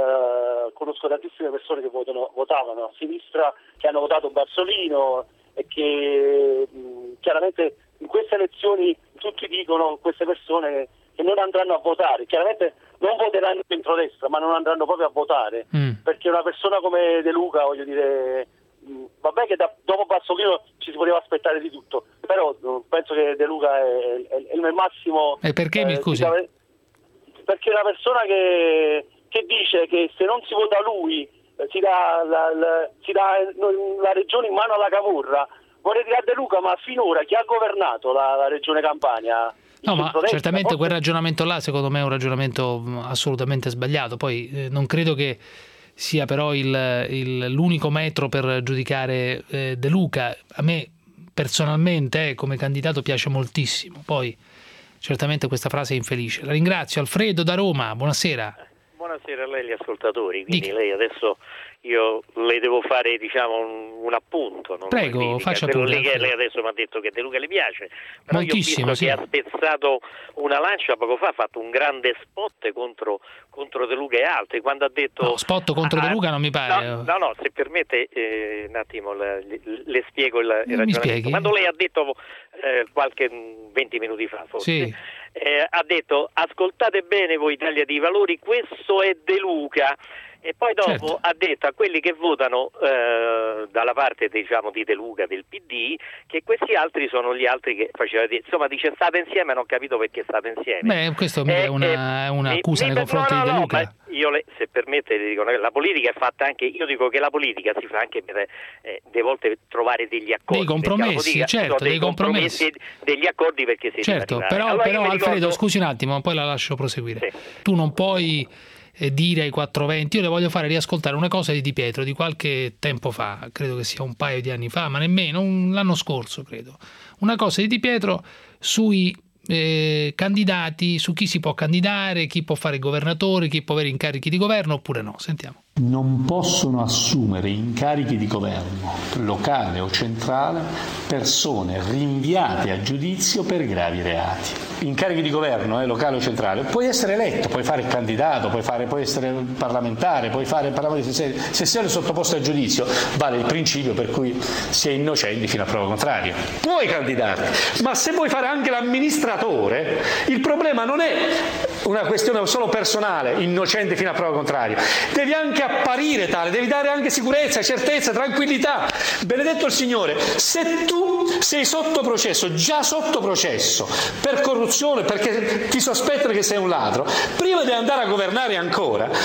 eh, conosco tantissime persone che votano, votavano a sinistra, che hanno votato Barsolino e che mh, chiaramente in queste elezioni tutti dicono, queste persone, che non andranno a votare, chiaramente non voteranno centrodestra, ma non andranno proprio a votare, mm. perché una persona come De Luca, voglio dire, mh, vabbè che da, dopo Barsolino ci si poteva aspettare di tutto, però mh, penso che De Luca è, è, è il massimo. E perché, mi eh, scusi? di, perché è una persona che, che dice che se non si vota lui eh, si dà la, la, si dà la regione in mano alla Camorra. Vorrei dire a De Luca, ma finora chi ha governato la, la regione Campania? No, ma certamente quel ragionamento là secondo me è un ragionamento assolutamente sbagliato, poi eh, non credo che sia però il, il, l'unico metro per giudicare eh, De Luca. A me personalmente eh, come candidato piace moltissimo, poi certamente questa frase è infelice. La ringrazio. Alfredo da Roma, buonasera. Buonasera a lei gli ascoltatori, quindi Dica. lei adesso io le devo fare diciamo un, un appunto, non Prego, una critica, faccia quello pure, lì che Alfredo. lei adesso mi ha detto che De Luca le piace, però Moltissimo, io ho visto sì. che ha spezzato una lancia poco fa, ha fatto un grande spot contro, contro De Luca e altri, quando ha detto No, spot contro ah, De Luca non mi pare. no, no, no se permette eh, un attimo le, le, le spiego il, il Mi ragionamento. spieghi? Quando lei ha detto eh, qualche venti minuti fa forse Sì. eh, ha detto ascoltate bene voi Italia dei Valori, questo è De Luca. E poi dopo Certo. ha detto a quelli che votano eh, dalla parte diciamo di De Luca del P D che questi altri sono gli altri che faceva dire. Insomma dice state insieme, non ho capito perché state insieme. Beh, questo è una, è un'accusa nei mi- confronti no, no, di De no, Luca. ma io le, se permette le dico, la politica è fatta anche, io dico che la politica si fa anche per eh, delle volte trovare degli accordi. Dei compromessi, perché la politica certo, sono dei compromessi. degli accordi perché si Certo, deve però, arrivare. Allora, però io mi Alfredo, ricordo- scusi un attimo, poi la lascio proseguire. Tu non puoi eh, dire ai quattrocentoventi, io le voglio fare riascoltare una cosa di Di Pietro di qualche tempo fa, credo che sia un paio di anni fa, ma nemmeno, un, l'anno scorso credo. Una cosa di Di Pietro sui eh, candidati, su chi si può candidare, chi può fare il governatore, chi può avere incarichi di governo oppure no. Sentiamo. Non possono assumere incarichi di governo, locale o centrale, persone rinviate a giudizio per gravi reati. Incarichi di governo, eh, locale o centrale, puoi essere eletto, puoi fare il candidato, puoi, fare, puoi essere parlamentare, puoi fare parlamentare, se, se sei sottoposto a giudizio vale il principio per cui si è innocenti fino a prova contraria. Puoi candidarti, ma se vuoi fare anche l'amministratore, il problema non è una questione solo personale, innocente fino a prova contraria, devi anche apparire tale, devi dare anche sicurezza, certezza, tranquillità. Benedetto il Signore, se tu sei sotto processo, già sotto processo, per corruzione, perché ti sospettano che sei un ladro, prima di andare a governare ancora,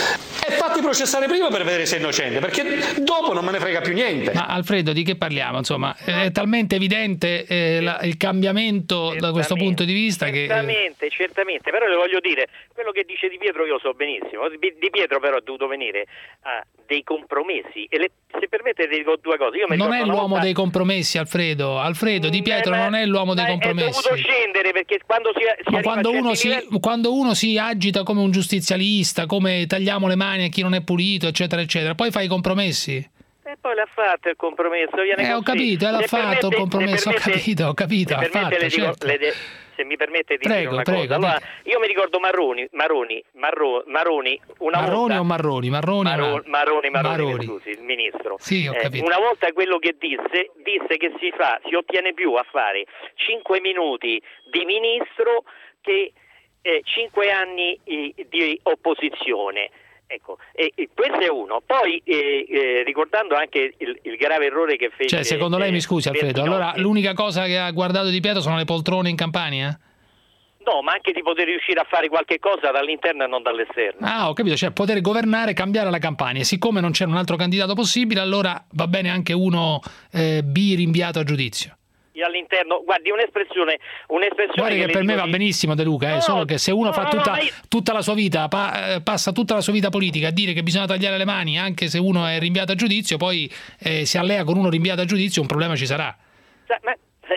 E fatti processare prima per vedere se è innocente, perché dopo non me ne frega più niente. Ma Alfredo, di che parliamo? Insomma, è talmente evidente eh, la, il cambiamento certamente, da questo punto di vista certamente, che... Certamente, però le voglio dire, quello che dice Di Pietro io so benissimo. Di Pietro però è dovuto venire a dei compromessi. E le, se permette dico due cose. Io non è l'uomo volta... dei compromessi, Alfredo. Alfredo, Di Pietro eh, non è l'uomo dei compromessi. È dovuto scendere perché quando si, si Ma quando uno si, livelli... quando uno si agita come un giustizialista, come tagliamo le mani a chi non è pulito, eccetera, eccetera, poi fai i compromessi. E poi l'ha fatto il compromesso. Viene eh, ho capito, l'ha fatto il compromesso, permette, ho capito, ho capito. Ha fatto, le dico, certo. le de, se mi permette di prego, dire una prego, cosa. Allora, io mi ricordo Marroni, Marroni, Marro, Marroni, una Marroni volta, o Marroni? Marroni, Marroni, Marroni, Marroni, Marroni. scusi, il ministro. Sì, ho capito. Eh, una volta quello che disse, disse che si fa, si ottiene più a fare cinque minuti di ministro che eh, cinque anni eh, di opposizione. Ecco, e, e questo è uno. Poi eh, eh, ricordando anche il, il grave errore che fece. Cioè, secondo lei, eh, mi scusi Alfredo, allora l'unica cosa che ha guardato Di Pietro sono le poltrone in Campania? No, ma anche di poter riuscire a fare qualche cosa dall'interno e non dall'esterno. Ah, ho capito, cioè poter governare e cambiare la Campania. Siccome non c'era un altro candidato possibile, allora va bene anche uno eh, B rinviato a giudizio. All'interno, guardi, un'espressione, un'espressione guardi che, che per me di... va benissimo De Luca, eh, no, solo che se uno no, fa tutta, no, io... tutta la sua vita pa, passa tutta la sua vita politica a dire che bisogna tagliare le mani anche se uno è rinviato a giudizio, poi eh, si allea con uno rinviato a giudizio, un problema ci sarà. Ma,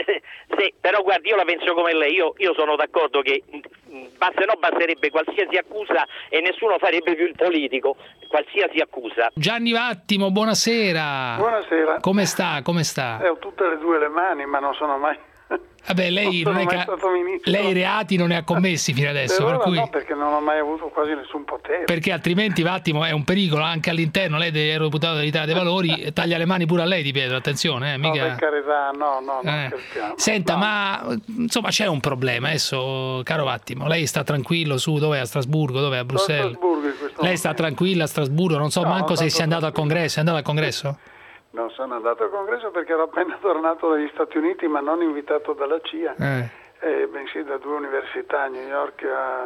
sì, però guardi, io la penso come lei, io, io sono d'accordo che se no basterebbe qualsiasi accusa e nessuno farebbe più il politico, qualsiasi accusa. Gianni Vattimo, buonasera. Buonasera. Come sta? Come sta? Eh, ho tutte e due le mani, ma non sono mai... Vabbè, lei non, non è che lei reati non ne ha commessi fino adesso, per cui... no, perché non ho mai avuto quasi nessun potere. Perché altrimenti Vattimo è un pericolo anche all'interno, lei è deputato dell'Italia dei Valori, taglia le mani pure a lei Di Pietro, attenzione, eh, mica... No, per carità, no, no, non eh. scherziamo. Senta, no. ma insomma c'è un problema adesso, caro Vattimo, lei sta tranquillo su, dov'è? A Strasburgo, dov'è? A Bruxelles? A Strasburgo in questo lei sta tranquilla a Strasburgo, non so no, manco se sia andato al tranquillo. congresso, è andato al congresso? Non sono andato al congresso perché ero appena tornato dagli Stati Uniti, ma non invitato dalla C I A, eh. eh, bensì da due università, a New York e a,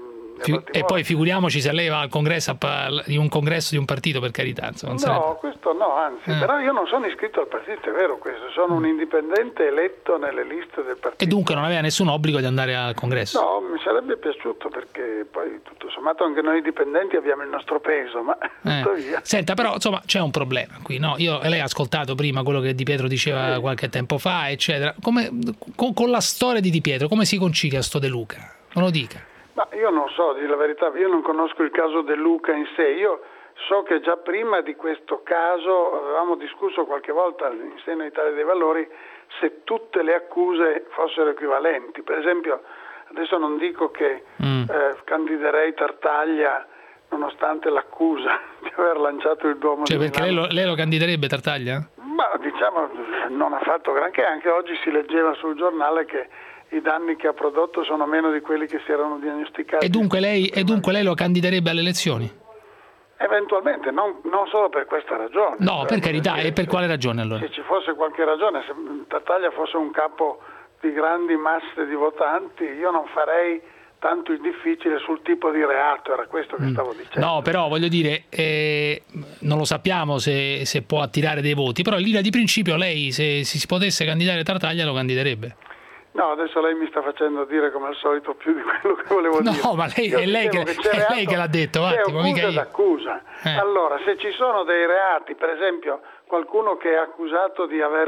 a Fi- E poi figuriamoci se lei va al congresso di un congresso di un partito, per carità. Insomma, non no, sarebbe... questo no, anzi, eh. però io non sono iscritto al partito, è vero questo, sono un indipendente eletto nelle liste del partito. E dunque non aveva nessun obbligo di andare al congresso? No, mi sarebbe piaciuto perché poi tutto sommato anche noi dipendenti abbiamo il nostro peso, ma eh. tuttavia. Senta, però insomma c'è un problema qui, no? Io, lei ha ascoltato prima quello che Di Pietro diceva sì. qualche tempo fa, eccetera. Come, con, con la storia di Di Pietro, come si concilia sto De Luca? Non lo dica. Ma io non so, di la verità, io non conosco il caso De Luca in sé, io so che già prima di questo caso avevamo discusso qualche volta in seno Italia dei Valori se tutte le accuse fossero equivalenti. Per esempio, adesso non dico che mm. eh, candiderei Tartaglia nonostante l'accusa di aver lanciato il Duomo cioè, di perché lei lo, lei lo candiderebbe Tartaglia? Ma diciamo non ha fatto granché, anche oggi si leggeva sul giornale che i danni che ha prodotto sono meno di quelli che si erano diagnosticati. E dunque lei, e dunque lei lo candiderebbe alle elezioni? Eventualmente, non, non solo per questa ragione. No, per carità, e per quale ragione allora? Se ci fosse qualche ragione, se Tartaglia fosse un capo di grandi masse di votanti, io non farei tanto il difficile sul tipo di reato, era questo che stavo dicendo. No, però voglio dire, eh, non lo sappiamo se, se può attirare dei voti, però in linea di principio lei, se, se si potesse candidare Tartaglia, lo candiderebbe. No, adesso lei mi sta facendo dire come al solito più di quello che volevo no, dire. No, ma lei, è, lei che, che è lei che l'ha detto. C'è attimo, accusa mica io. d'accusa. Eh. Allora, se ci sono dei reati, per esempio qualcuno che è accusato di aver,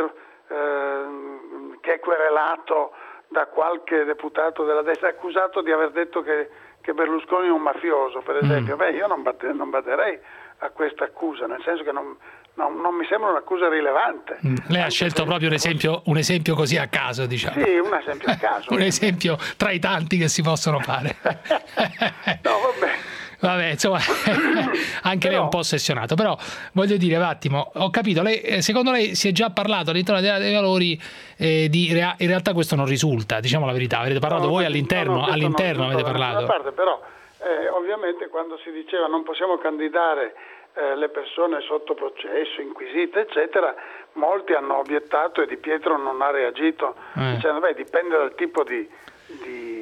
eh, che è querelato da qualche deputato della destra, è accusato di aver detto che, che Berlusconi è un mafioso, per esempio, mm. beh, io non, batte, non batterei a questa accusa, nel senso che non... Non, non mi sembra un'accusa rilevante. Lei ha scelto proprio un esempio, un esempio così a caso, diciamo. Sì, un esempio a caso. un esempio tra i tanti che si possono fare. No, vabbè. Vabbè, insomma, anche però... lei è un po' ossessionato, però voglio dire, un attimo, ho capito, lei, secondo lei si è già parlato all'interno dei valori eh, di rea- in realtà questo non risulta, diciamo la verità, avete parlato no, voi all'interno, no, no, all'interno avete parlato. Parte, però eh, ovviamente quando si diceva non possiamo candidare Eh, le persone sotto processo, inquisite, eccetera, molti hanno obiettato e Di Pietro non ha reagito, eh. dicendo beh, dipende dal tipo di, di,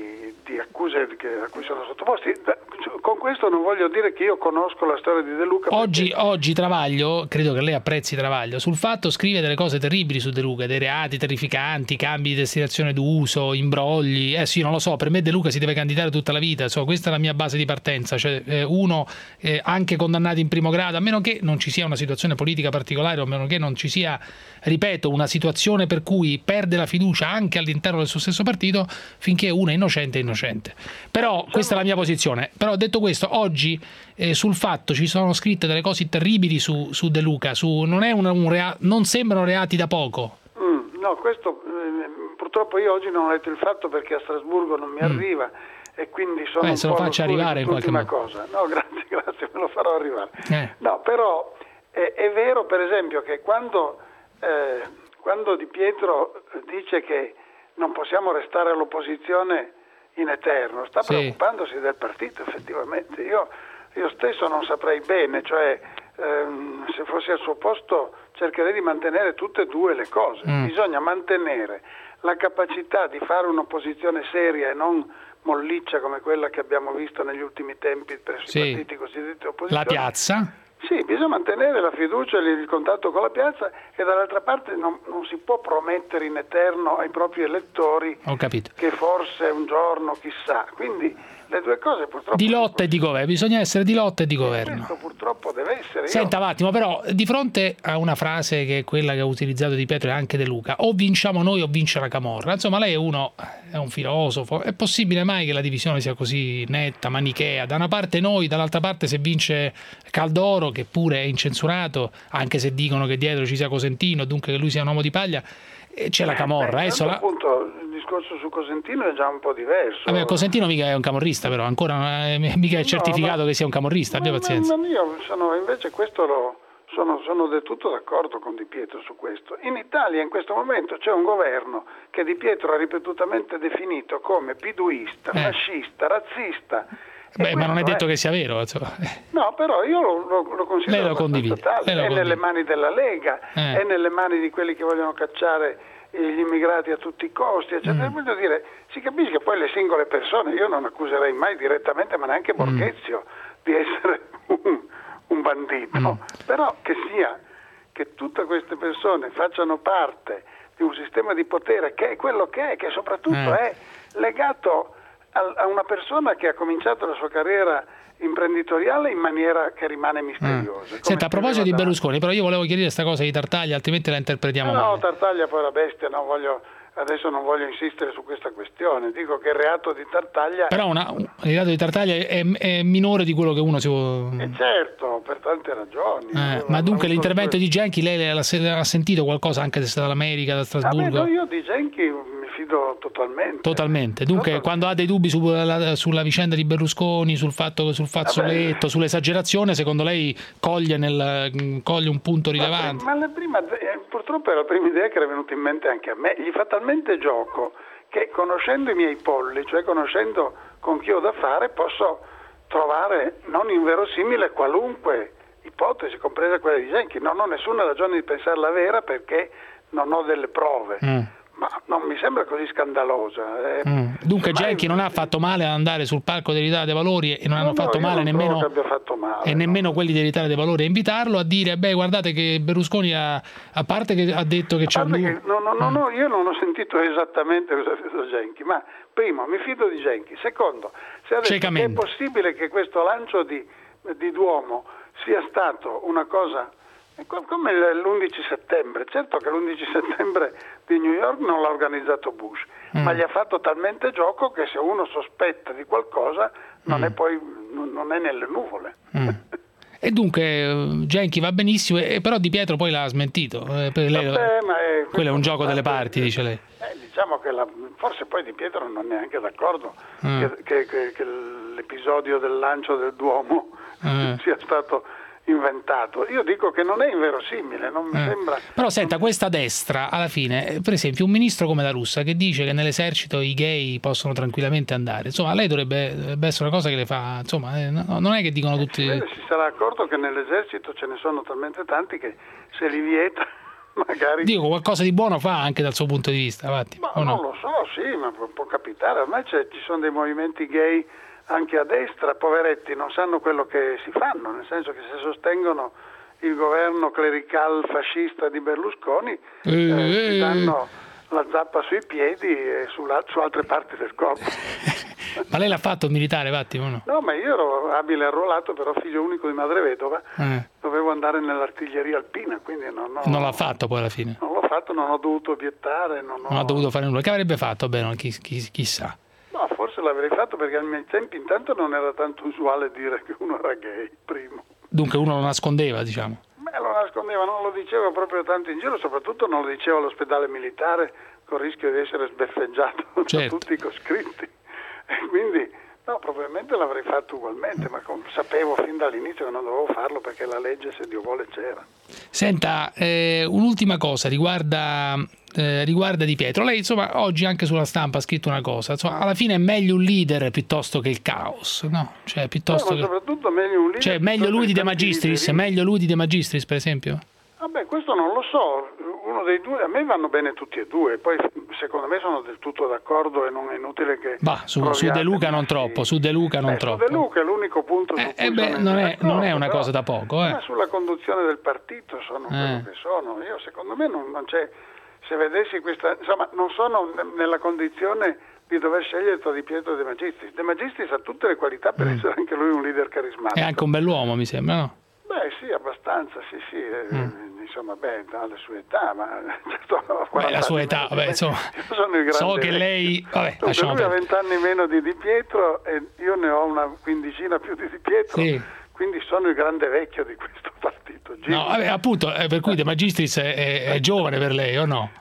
di accuse che, a cui sono sottoposti. Con questo non voglio dire che io conosco la storia di De Luca. Oggi, perché... oggi Travaglio, credo che lei apprezzi Travaglio, sul fatto scrive delle cose terribili su De Luca, dei reati terrificanti, cambi di destinazione d'uso, imbrogli. Eh sì, non lo so, per me De Luca si deve candidare tutta la vita, so, questa è la mia base di partenza, cioè eh, uno eh, anche condannato in primo grado, a meno che non ci sia una situazione politica particolare, o a meno che non ci sia, ripeto, una situazione per cui perde la fiducia anche all'interno del suo stesso partito, finché uno è innocente è innocente. Però questa è la mia posizione. Però detto questo, oggi eh, sul fatto ci sono scritte delle cose terribili su, su De Luca, su, non, è un, un rea, non sembrano reati da poco. Mm, no, questo eh, purtroppo io oggi non ho letto il fatto perché a Strasburgo non mi mm. arriva e quindi sono eh, un se po' lo faccia arrivare in qualche modo. Cosa. No, grazie, grazie, me lo farò arrivare. Eh. No, però è, è vero per esempio che quando, eh, quando Di Pietro dice che non possiamo restare all'opposizione in eterno, sta sì. preoccupandosi del partito effettivamente. Io, io stesso non saprei bene, cioè ehm, se fossi al suo posto cercherei di mantenere tutte e due le cose. Mm. Bisogna mantenere la capacità di fare un'opposizione seria e non molliccia come quella che abbiamo visto negli ultimi tempi presso sì. i partiti cosiddetti opposizioni. La piazza? Sì, bisogna mantenere la fiducia e il contatto con la piazza e dall'altra parte non, non si può promettere in eterno ai propri elettori Ho capito. che forse un giorno, chissà. Quindi le due cose purtroppo... Di lotta e di governo, bisogna essere di lotta e di governo. Questo purtroppo deve essere... Senta io... un attimo, però, di fronte a una frase che è quella che ha utilizzato Di Pietro e anche De Luca, o vinciamo noi o vince la camorra, insomma lei è uno, è un filosofo, è possibile mai che la divisione sia così netta, manichea? Da una parte noi, dall'altra parte se vince Caldoro, che pure è incensurato, anche se dicono che dietro ci sia Cosentino, dunque che lui sia un uomo di paglia, c'è la camorra. Eh, eh, sola... appunto il discorso su Cosentino è già un po' diverso. Vabbè, Cosentino mica è un camorrista, però ancora non è, mica è certificato no, ma, che sia un camorrista, abbia pazienza. Ma io sono, invece questo lo, sono, sono del tutto d'accordo con Di Pietro su questo. In Italia in questo momento c'è un governo che Di Pietro ha ripetutamente definito come piduista, eh. fascista, razzista. Beh, ma non è detto è... che sia vero. Insomma. No, però io lo, lo, lo considero Lei lo condivide. totale. Lei lo è condivide. Nelle mani della Lega, eh. è nelle mani di quelli che vogliono cacciare gli immigrati a tutti i costi, eccetera. Mm. Voglio dire, si capisce che poi le singole persone, io non accuserei mai direttamente, ma neanche Borghezio, mm. di essere un, un bandito, mm. però che sia che tutte queste persone facciano parte di un sistema di potere che è quello che è, che soprattutto mm. è legato a una persona che ha cominciato la sua carriera imprenditoriale in maniera che rimane misteriosa. Mm. Senta, a proposito di Berlusconi, però io volevo chiarire questa cosa di Tartaglia, altrimenti la interpretiamo no, male. No, Tartaglia poi la bestia, non voglio, adesso non voglio insistere su questa questione, dico che il reato di Tartaglia... Però una, il reato di Tartaglia è, è minore di quello che uno si può... Eh certo, per tante ragioni. Eh, ma dunque l'intervento di Genchi, lei ha sentito qualcosa anche se è stata dall'America, da Strasburgo? Ah, beh, no, io di Genchi mi fido totalmente. Totalmente. Dunque, totalmente. Quando ha dei dubbi sulla, sulla vicenda di Berlusconi, sul fatto sul fazzoletto, ah, sull'esagerazione, secondo lei coglie, nel, coglie un punto rilevante? Ma, ma la prima, purtroppo è la prima idea che era venuta in mente anche a me. Gli fa talmente gioco che, conoscendo i miei polli, cioè conoscendo con chi ho da fare, posso trovare non inverosimile qualunque ipotesi, compresa quella di Genchi. Non ho nessuna ragione di pensarla vera perché non ho delle prove. Mm. Ma non mi sembra così scandalosa. Eh. Mm. Dunque Genchi non ha fatto male ad andare sul palco dell'Italia dei Valori e non no, hanno fatto no, male non nemmeno che abbia fatto male, e no. nemmeno quelli dell'Italia dei Valori a invitarlo a dire beh guardate che Berlusconi ha, a parte che ha detto che c'è un che, no, no, no, no, io non ho sentito esattamente cosa ha detto Genchi, ma primo mi fido di Genchi, secondo se ha detto che è possibile che questo lancio di, di Duomo sia stato una cosa come l'undici settembre, certo che l'undici settembre di New York non l'ha organizzato Bush, mm. ma gli ha fatto talmente gioco che se uno sospetta di qualcosa non mm. è poi non è nelle nuvole. Mm. E dunque Genchi va benissimo, e però Di Pietro poi l'ha smentito. Eh, per lei, Vabbè, ma è, quello è un gioco delle parti, dice lei. Eh, diciamo che la, forse poi Di Pietro non è neanche d'accordo mm. che, che, che, che l'episodio del lancio del Duomo mm. sia stato inventato. Io dico che non è inverosimile, non mi eh. sembra. Però senta, questa destra alla fine, per esempio un ministro come La Russa che dice che nell'esercito i gay possono tranquillamente andare, insomma lei dovrebbe, dovrebbe essere una cosa che le fa, insomma eh, no, non è che dicono tutti si, vede, si sarà accorto che nell'esercito ce ne sono talmente tanti che se li vieta magari... Dico, qualcosa di buono fa anche dal suo punto di vista, infatti, Ma o no? non lo so, sì, ma può, può capitare. Ormai c'è, ci sono dei movimenti gay anche a destra, poveretti, non sanno quello che si fanno, nel senso che se sostengono il governo clerical fascista di Berlusconi eh, eh, si danno la zappa sui piedi e sulla, su altre parti del corpo. Ma lei l'ha fatto il militare, Vatti, o no? No, ma io ero abile arruolato, però figlio unico di madre vedova, Eh. dovevo andare nell'artiglieria alpina, quindi non, ho, Non l'ha fatto poi alla fine. non l'ho fatto, non ho dovuto obiettare, non, Non ho... ha dovuto fare nulla. Che avrebbe fatto? Beh, no, chi- chi- chissà. No, forse l'avrei fatto perché ai miei tempi intanto non era tanto usuale dire che uno era gay, primo. Dunque uno lo nascondeva, diciamo. Me lo nascondeva, non lo diceva proprio tanto in giro, soprattutto non lo diceva all'ospedale militare con il rischio di essere sbeffeggiato Certo. da tutti i coscritti. E quindi, no, probabilmente l'avrei fatto ugualmente, ma com- sapevo fin dall'inizio che non dovevo farlo perché la legge, se Dio vuole, c'era. Senta, eh, un'ultima cosa riguarda, eh, riguarda Di Pietro. Lei, insomma, oggi anche sulla stampa ha scritto una cosa. Insomma, alla fine è meglio un leader piuttosto che il caos, no? Cioè, piuttosto No, ma che... soprattutto meglio un leader Cioè, meglio piuttosto lui di che De tanti Magistris, leader. meglio lui di De Magistris, per esempio? Vabbè, questo non lo so, uno dei due, a me vanno bene tutti e due, poi secondo me sono del tutto d'accordo e non è inutile che... Bah, su, su proviate, De Luca ma non sì. troppo, su De Luca non Beh, troppo. Su De Luca è l'unico punto su Eh, cui eh beh, sono non è, d'accordo, non è una però- cosa da poco, eh. Ma sulla conduzione del partito sono quello Eh. che sono. Io secondo me non, non c'è, se vedessi questa, insomma, non sono ne- nella condizione di dover scegliere tra Di Pietro e De Magistris. De Magistris ha tutte le qualità per Mm. essere anche lui un leader È carismatico. anche un bell'uomo, mi sembra, no? Beh sì, abbastanza, sì sì, eh, Mm. insomma, beh, alla sua età, ma certo, ho Beh, quaranta la sua anni età, meno di vabbè, me. insomma, Io sono il grande so che vecchio. lei... Vabbè, Dunque, lasciamo lui ha perdere. vent'anni meno di Di Pietro e io ne ho una quindicina più di Di Pietro, Sì. quindi sono il grande vecchio di questo partito. Jimmy. No, vabbè, appunto, eh, per cui De Magistris è, è- è giovane per lei, o no?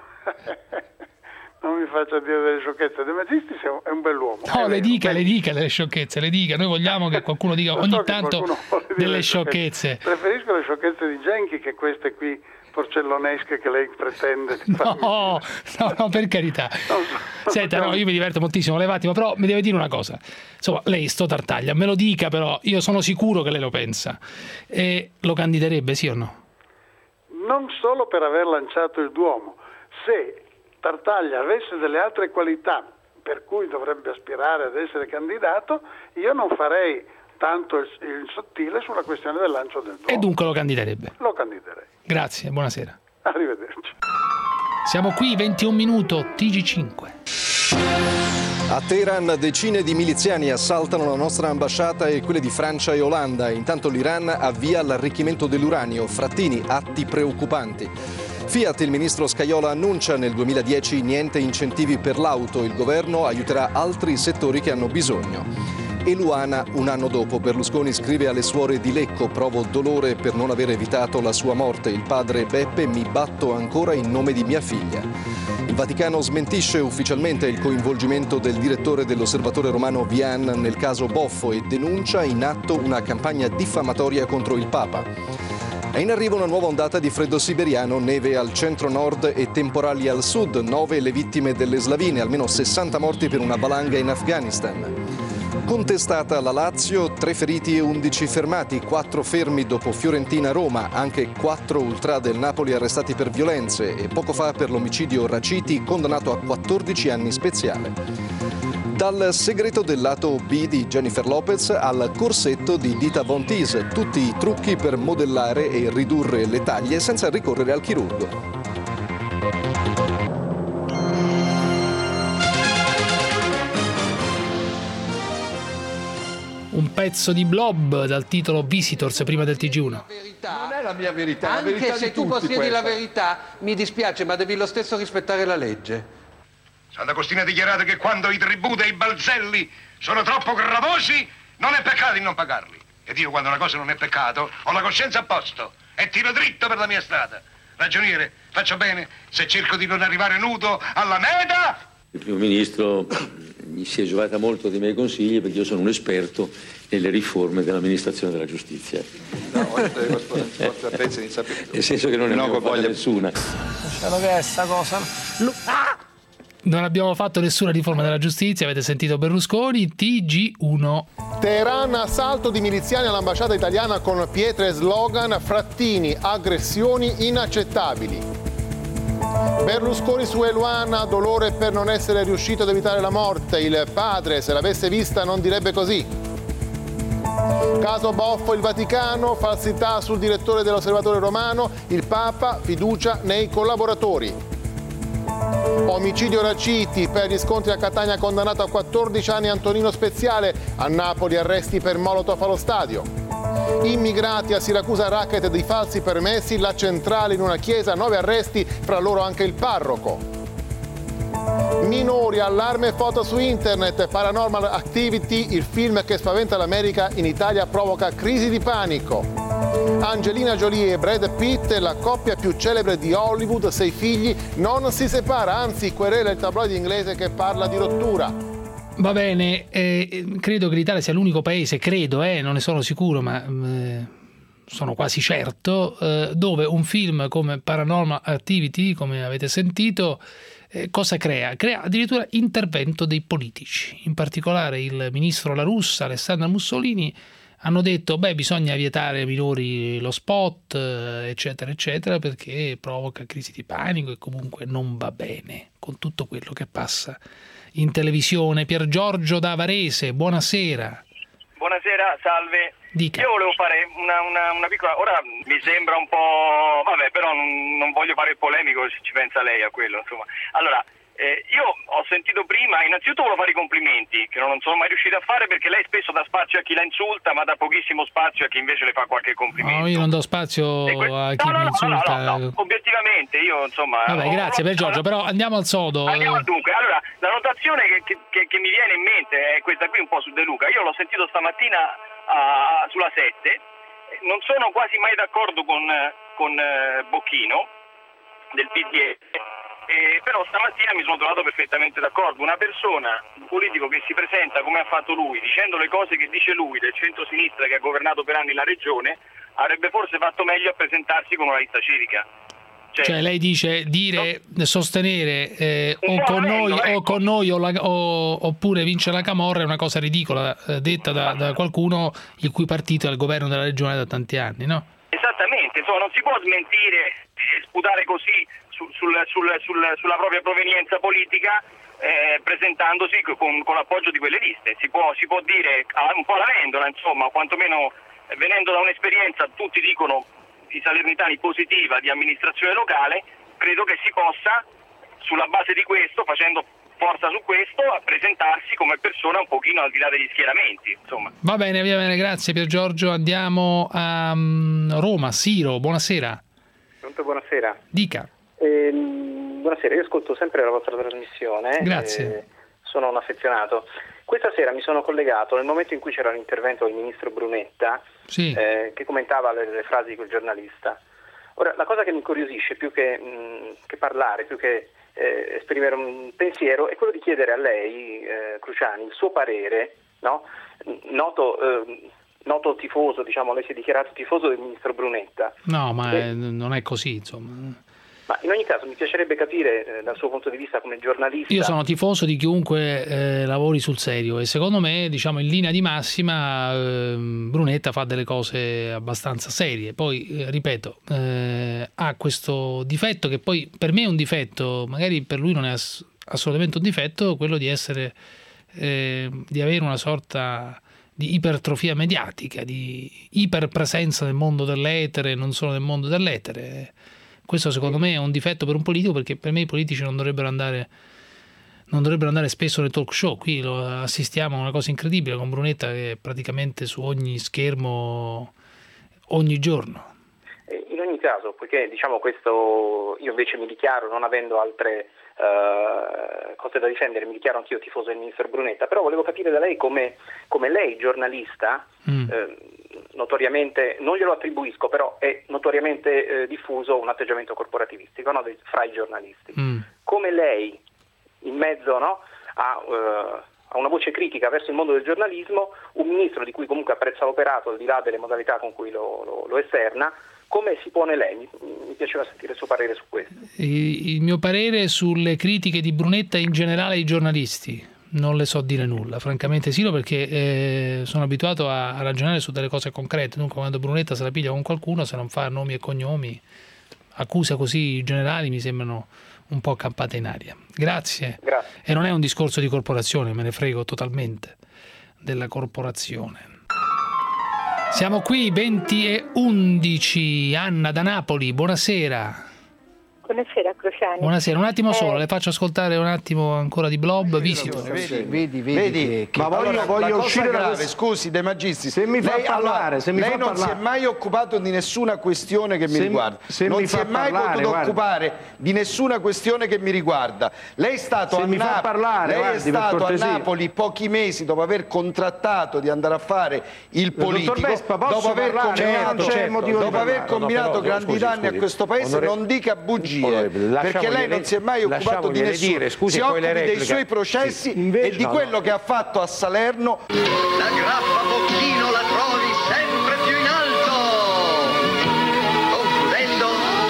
Non mi faccia dire delle sciocchezze, De Magistris è un, è un bell'uomo. No, è le vero, dica, beh, le dica delle sciocchezze, le dica. Noi vogliamo che qualcuno dica lo ogni so che tanto qualcuno vuole dire delle delle sciocchezze. Preferisco le sciocchezze di Genchi che queste qui porcellonesche che lei pretende di farmi. No, no, no, per carità. Senta, no, io mi diverto moltissimo, levati, ma però mi deve dire una cosa. Insomma, lei sto Tartaglia, me lo dica però, io sono sicuro che lei lo pensa. E lo candiderebbe, sì o no? Non solo per aver lanciato il Duomo, se Tartaglia avesse delle altre qualità per cui dovrebbe aspirare ad essere candidato, io non farei tanto il, il sottile sulla questione del lancio del Duomo. E dunque lo candiderebbe. Lo candiderei. Grazie, buonasera. Arrivederci. Siamo qui, ventuno minuto, T G cinque. A Teheran decine di miliziani assaltano la nostra ambasciata e quelle di Francia e Olanda. Intanto l'Iran avvia l'arricchimento dell'uranio. Frattini, atti preoccupanti. Fiat, il ministro Scajola annuncia nel duemiladieci niente incentivi per l'auto. Il governo aiuterà altri settori che hanno bisogno. E Luana, un anno dopo, Berlusconi scrive alle suore di Lecco: provo dolore per non aver evitato la sua morte. Il padre Beppe: mi batto ancora in nome di mia figlia. Il Vaticano smentisce ufficialmente il coinvolgimento del direttore dell'Osservatore Romano Vian nel caso Boffo e denuncia in atto una campagna diffamatoria contro il Papa. È in arrivo una nuova ondata di freddo siberiano, neve al centro-nord e temporali al sud, nove le vittime delle slavine, almeno sessanta morti per una valanga in Afghanistan. Contestata la Lazio, tre feriti e undici fermati, quattro fermi dopo Fiorentina-Roma, anche quattro ultra del Napoli arrestati per violenze e poco fa per l'omicidio Raciti condannato a quattordici anni speziale. Dal segreto del lato B di Jennifer Lopez al corsetto di Dita Von Teese, tutti i trucchi per modellare e ridurre le taglie senza ricorrere al chirurgo. Un pezzo di Blob dal titolo Visitors prima del T G uno. Non è la mia verità, la Anche verità se di tu tutti possiedi la questa. verità, mi dispiace, ma devi lo stesso rispettare la legge. Sant'Agostino ha dichiarato che quando i tribù dei balzelli sono troppo gravosi, non è peccato di non pagarli. Ed io, quando una cosa non è peccato, ho la coscienza a posto e tiro dritto per la mia strada. Ragioniere, faccio bene se cerco di non arrivare nudo alla meta? Il primo ministro mi si è giovata molto dei miei consigli perché io sono un esperto nelle riforme dell'amministrazione della giustizia. No, vostra altezza di sapere. Nel senso che non ne No, ho fatta voglia- nessuna. Lasciate che è sta cosa. Lu- ah! Non abbiamo fatto nessuna riforma della giustizia, avete sentito Berlusconi, T G uno. Teheran, assalto di miliziani all'ambasciata italiana con pietre e slogan, Frattini, aggressioni inaccettabili. Berlusconi su Eluana, dolore per non essere riuscito ad evitare la morte, il padre se l'avesse vista non direbbe così. Caso Boffo, il Vaticano, falsità sul direttore dell'Osservatore Romano, il Papa, fiducia nei collaboratori. Omicidio Raciti, per gli scontri a Catania condannato a quattordici anni Antonino Speziale, a Napoli arresti per Molotov allo stadio. Immigrati a Siracusa, racket di falsi permessi, la centrale in una chiesa, nove arresti, fra loro anche il parroco. Minori, allarme foto su internet, Paranormal Activity, il film che spaventa l'America, in Italia provoca crisi di panico. Angelina Jolie e Brad Pitt, la coppia più celebre di Hollywood, sei figli, non si separa, anzi querela il tabloide inglese che parla di rottura. Va bene, eh, credo che l'Italia sia l'unico paese, credo, eh, non ne sono sicuro, ma eh, sono quasi certo, eh, dove un film come Paranormal Activity, come avete sentito, eh, cosa crea? Crea addirittura intervento dei politici, in particolare il ministro La Russa, Alessandra Mussolini, hanno detto beh bisogna vietare ai minori lo spot eccetera eccetera perché provoca crisi di panico e comunque non va bene con tutto quello che passa in televisione. Pier Giorgio da Varese, buonasera. Buonasera, salve. Dica. Io volevo fare una, una, una piccola, ora mi sembra un po', vabbè, però non, non voglio fare polemico se ci pensa lei a quello, insomma. Allora, Eh, io ho sentito prima, innanzitutto volevo fare i complimenti, che non sono mai riuscito a fare perché lei spesso dà spazio a chi la insulta, ma dà pochissimo spazio a chi invece le fa qualche complimento. No, io non do spazio que- a chi no, no, mi insulta. No, no, no, obiettivamente io insomma... Vabbè, ho, grazie ho, per Giorgio, però andiamo al sodo. Andiamo al dunque. Allora, la notazione che, che, che, che mi viene in mente è questa qui un po' su De Luca. Io l'ho sentito stamattina uh, sulla sette, non sono quasi mai d'accordo con, con uh, Bocchino del P D S. Eh, però stamattina mi sono trovato perfettamente d'accordo. Una persona, un politico che si presenta come ha fatto lui, dicendo le cose che dice lui del centro-sinistra che ha governato per anni la regione, avrebbe forse fatto meglio a presentarsi con una lista civica. Cioè, cioè lei dice dire, no, sostenere eh, o, con noi, ecco. o con noi o la, o, oppure vince la Camorra è una cosa ridicola eh, detta da, da qualcuno il cui partito è al governo della regione da tanti anni, no? Esattamente, insomma non si può smentire e sputare così sul, sul, sul, sul, sulla propria provenienza politica eh, presentandosi con, con l'appoggio di quelle liste. Si può, si può dire un po' alla vendola, insomma, quantomeno eh, venendo da un'esperienza, tutti dicono i salernitani positiva di amministrazione locale, credo che si possa, sulla base di questo, facendo forza su questo, a presentarsi come persona un pochino al di là degli schieramenti, insomma. Va bene, va bene, grazie Pier Giorgio. Andiamo a um, Roma. Siro, buonasera. Pronto, buonasera. Dica. Eh, buonasera, io ascolto sempre la vostra trasmissione. Grazie. Eh, sono un affezionato. Questa sera mi sono collegato nel momento in cui c'era l'intervento del ministro Brunetta, sì. eh, che commentava le, le frasi di quel giornalista. Ora, la cosa che mi incuriosisce più che, mh, che parlare, più che eh, esprimere un pensiero, è quello di chiedere a lei, eh, Cruciani, il suo parere, no? Noto, eh, noto tifoso, diciamo, lei si è dichiarato tifoso del ministro Brunetta. No, ma e, è, non è così, insomma. Ma in ogni caso mi piacerebbe capire eh, dal suo punto di vista come giornalista. Io sono tifoso di chiunque eh, lavori sul serio e secondo me, diciamo, in linea di massima eh, Brunetta fa delle cose abbastanza serie. Poi, eh, ripeto, eh, ha questo difetto che poi per me è un difetto, magari per lui non è ass- assolutamente un difetto, quello di essere, eh, di avere una sorta di ipertrofia mediatica, di iperpresenza nel mondo dell'etere e non solo nel mondo dell'etere. Questo secondo me è un difetto per un politico, perché per me i politici non dovrebbero andare non dovrebbero andare spesso nei talk show. Qui lo assistiamo a una cosa incredibile con Brunetta che è praticamente su ogni schermo ogni giorno. In ogni caso, poiché diciamo questo, io invece mi dichiaro, non avendo altre uh, cose da difendere, mi dichiaro anch'io tifoso del ministro Brunetta, però volevo capire da lei come, come lei, giornalista, mm. eh, notoriamente, non glielo attribuisco, però è notoriamente eh, diffuso un atteggiamento corporativistico, no, fra i giornalisti. Mm. Come lei, in mezzo, no, a, uh, a una voce critica verso il mondo del giornalismo, un ministro di cui comunque apprezza l'operato al di là delle modalità con cui lo, lo, lo esterna, come si pone lei? Mi, mi piaceva sentire il suo parere su questo. Il mio parere sulle critiche di Brunetta in generale ai giornalisti non le so dire nulla, francamente Siro, perché eh, sono abituato a, a ragionare su delle cose concrete. Dunque quando Brunetta se la piglia con qualcuno, se non fa nomi e cognomi, accuse così generali mi sembrano un po' campate in aria. Grazie. Grazie. E non è un discorso di corporazione, me ne frego totalmente della corporazione. Siamo qui venti e undici. Anna da Napoli, buonasera. Buonasera Crociani. Buonasera, un attimo solo, eh, le faccio ascoltare un attimo ancora di Blob, Visito. Vedi, vedi, vedi che, che... Ma voglio, allora, voglio uscire grave, da questo... Scusi, De Magistris, se mi fa lei, parlare, allora, se mi lei fa non parlare. si è mai occupato di nessuna questione che mi se, riguarda. Se non mi si fa è mai parlare, potuto guarda. occupare di nessuna questione che mi riguarda. Lei è stato, se a, mi fa Nap- parlare, lei guardi, è stato a per Napoli pochi mesi dopo aver contrattato di andare a fare il politico, Vespa, dopo aver parlare, combinato, certo, dopo aver combinato no, però, grandi scusi, danni scusi. a questo paese. Onore... Non dica bugie, perché lei non si è mai occupato di nessuno. Dire, scusi, si poi occupi le dei replica. suoi processi sì, invece, e di no, quello no. che ha fatto a Salerno. La grappa Bocchino la trovi sempre più in alto. Concludendo,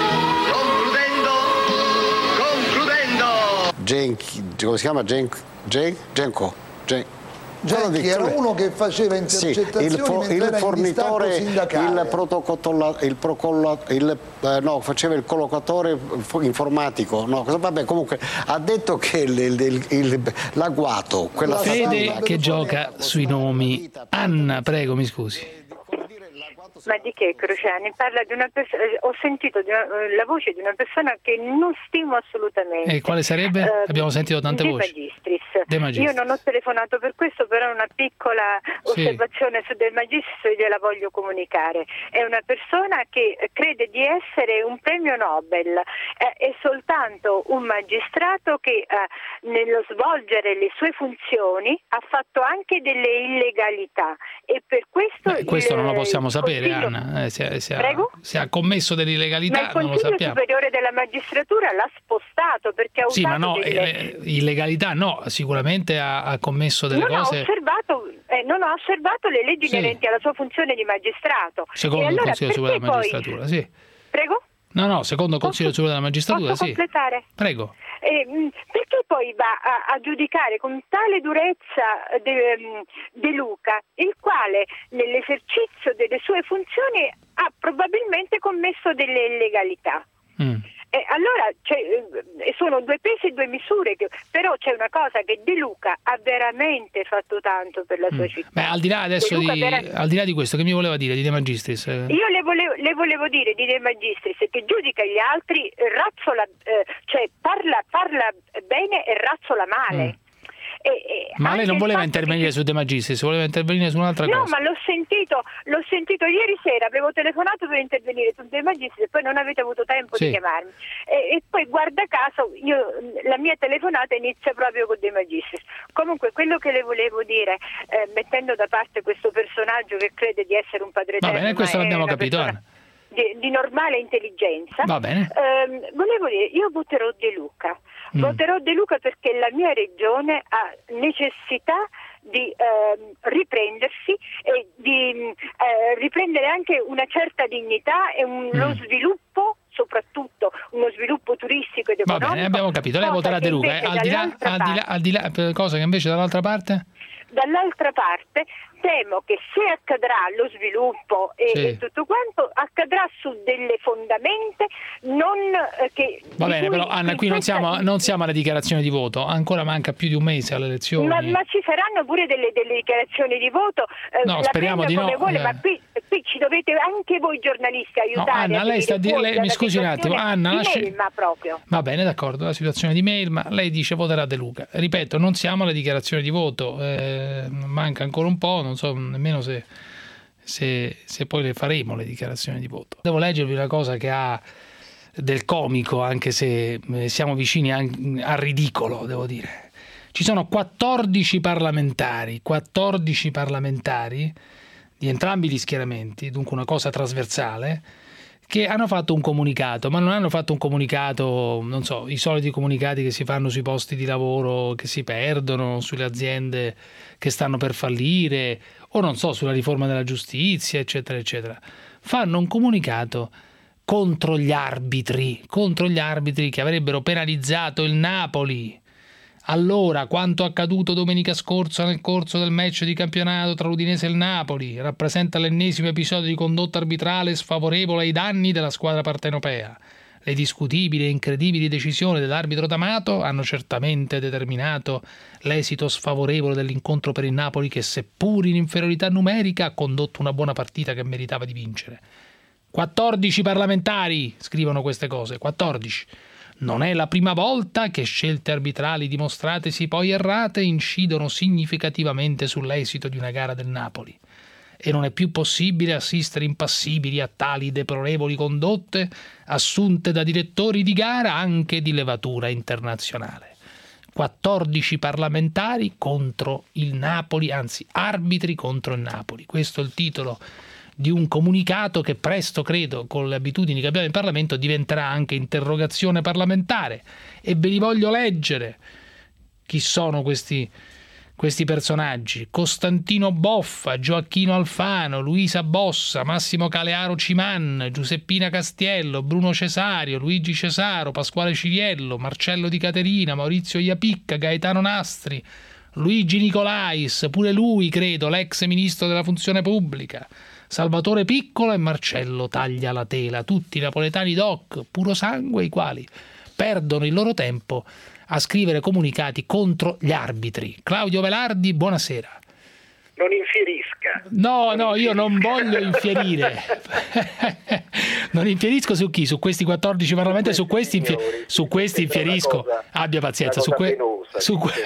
concludendo, concludendo. Genchi, come si chiama? Genk, Genk, Genco. Gen- Genchi era uno che faceva intercettazioni sì, il, fo- mentre il era fornitore, in sindacale. il protocolla, il procolla, il, eh, no, faceva il collocatore informatico, no, vabbè, comunque ha detto che il, il, il, l'agguato, quella Fede fatta, che gioca sui nomi. Anna, prego, mi scusi. Ma di che, Crociani? Parla di una persona. Ho sentito di una, la voce di una persona che non stimo assolutamente. E quale sarebbe? Uh, Abbiamo sentito tante De voci. Magistris. De Magistris. Io non ho telefonato per questo, però una piccola sì. osservazione su De Magistris gliela voglio comunicare. È una persona che crede di essere un premio Nobel, eh, è soltanto un magistrato che eh, nello svolgere le sue funzioni ha fatto anche delle illegalità e per questo... Beh, questo il, non lo possiamo sapere, Consiglio... Anna. Eh, se, se, Prego? ha, se ha commesso delle illegalità non lo Ma il Consiglio sappiamo. Superiore della Magistratura l'ha spostato perché ha sì, usato ma no, delle... illegalità no, sicuramente ha, ha commesso delle non cose... Ho osservato, eh, non ho osservato le leggi sì. inerenti alla sua funzione di magistrato. Secondo e allora, il Consiglio Superiore della poi... Magistratura, sì. Prego? No, no, secondo il Consiglio posso, Superiore della Magistratura, posso sì. completare? Prego. Eh, perché poi va a, a giudicare con tale durezza De, De Luca, il quale nell'esercizio delle sue funzioni ha probabilmente commesso delle illegalità? Mm. Eh, allora cioè, sono due pesi e due misure, che, però c'è una cosa, che De Luca ha veramente fatto tanto per la sua mm. città. Beh, al di là adesso di, vera... al di là di questo, che mi voleva dire di De Magistris? Io le volevo, le volevo dire di De Magistris che giudica gli altri, razzola, eh, cioè parla, parla bene e razzola male. Mm. E, e ma lei non voleva intervenire che... su De Magistris, voleva intervenire su un'altra no, cosa. No, ma l'ho sentito, l'ho sentito ieri sera, avevo telefonato per intervenire su De Magistris e poi non avete avuto tempo sì. di chiamarmi. E, e poi guarda caso, io, la mia telefonata inizia proprio con De Magistris. Comunque quello che le volevo dire, eh, mettendo da parte questo personaggio che crede di essere un padre eterno, va bene, questo l'abbiamo capito. Persona... Di, di normale intelligenza. Va bene. Eh, volevo dire, io voterò De Luca. Mm. Voterò De Luca perché la mia regione ha necessità di eh, riprendersi e di eh, riprendere anche una certa dignità e un, mm. lo sviluppo, soprattutto uno sviluppo turistico ed economico. Va bene, abbiamo capito. Lei voterà De Luca. Eh? Al, di là, al, di là, al di là, per cosa che invece dall'altra parte? Dall'altra parte temo che se accadrà lo sviluppo e, sì. e tutto quanto, accadrà su delle fondamenta non eh, che... Va bene, però Anna, qui non siamo, non siamo alle dichiarazioni di voto, ancora manca più di un mese alle elezioni. Ma, ma ci saranno pure delle, delle dichiarazioni di voto, eh, no, la speriamo di no. Vuole, eh. ma qui, qui ci dovete anche voi giornalisti aiutare. No, Anna, lei sta di... lei, mi scusi un attimo, Anna, di lasci... Melma proprio. Va bene, d'accordo, la situazione di Melma, lei dice voterà De Luca. Ripeto, non siamo alle dichiarazioni di voto, eh, manca ancora un po', non so nemmeno se Se, se poi le faremo le dichiarazioni di voto. Devo leggervi una cosa che ha del comico, anche se siamo vicini al ridicolo, devo dire. Ci sono quattordici parlamentari, quattordici parlamentari di entrambi gli schieramenti, dunque una cosa trasversale, che hanno fatto un comunicato, ma non hanno fatto un comunicato, non so, i soliti comunicati che si fanno sui posti di lavoro che si perdono, sulle aziende che stanno per fallire, o non so, sulla riforma della giustizia, eccetera, eccetera. Fanno un comunicato contro gli arbitri, contro gli arbitri che avrebbero penalizzato il Napoli. Allora, quanto accaduto domenica scorsa nel corso del match di campionato tra l'Udinese e il Napoli rappresenta l'ennesimo episodio di condotta arbitrale sfavorevole ai danni della squadra partenopea. Le discutibili e incredibili decisioni dell'arbitro D'Amato hanno certamente determinato l'esito sfavorevole dell'incontro per il Napoli che, seppur in inferiorità numerica, ha condotto una buona partita che meritava di vincere. quattordici parlamentari scrivono queste cose, quattordici. Non è la prima volta che scelte arbitrali dimostratesi poi errate incidono significativamente sull'esito di una gara del Napoli. E non è più possibile assistere impassibili a tali deplorevoli condotte assunte da direttori di gara anche di levatura internazionale. quattordici parlamentari contro il Napoli, anzi arbitri contro il Napoli. Questo è il titolo di un comunicato che presto, credo, con le abitudini che abbiamo in Parlamento, diventerà anche interrogazione parlamentare. E ve li voglio leggere. Chi sono questi Questi personaggi: Costantino Boffa, Gioacchino Alfano, Luisa Bossa, Massimo Calearo Ciman, Giuseppina Castiello, Bruno Cesario, Luigi Cesaro, Pasquale Ciriello, Marcello Di Caterina, Maurizio Iapicca, Gaetano Nastri, Luigi Nicolais, pure lui credo l'ex ministro della funzione pubblica, Salvatore Piccolo e Marcello Taglialatela, tutti napoletani doc, puro sangue, i quali perdono il loro tempo a scrivere comunicati contro gli arbitri. Claudio Velardi, buonasera. Non infierisca. No, non no, infierisca. Io non voglio infierire. Non infierisco su chi? Su questi quattordici parlamenti, su questi, infie... su questi infierisco. Cosa, Abbia pazienza. Su que... penosa, su que...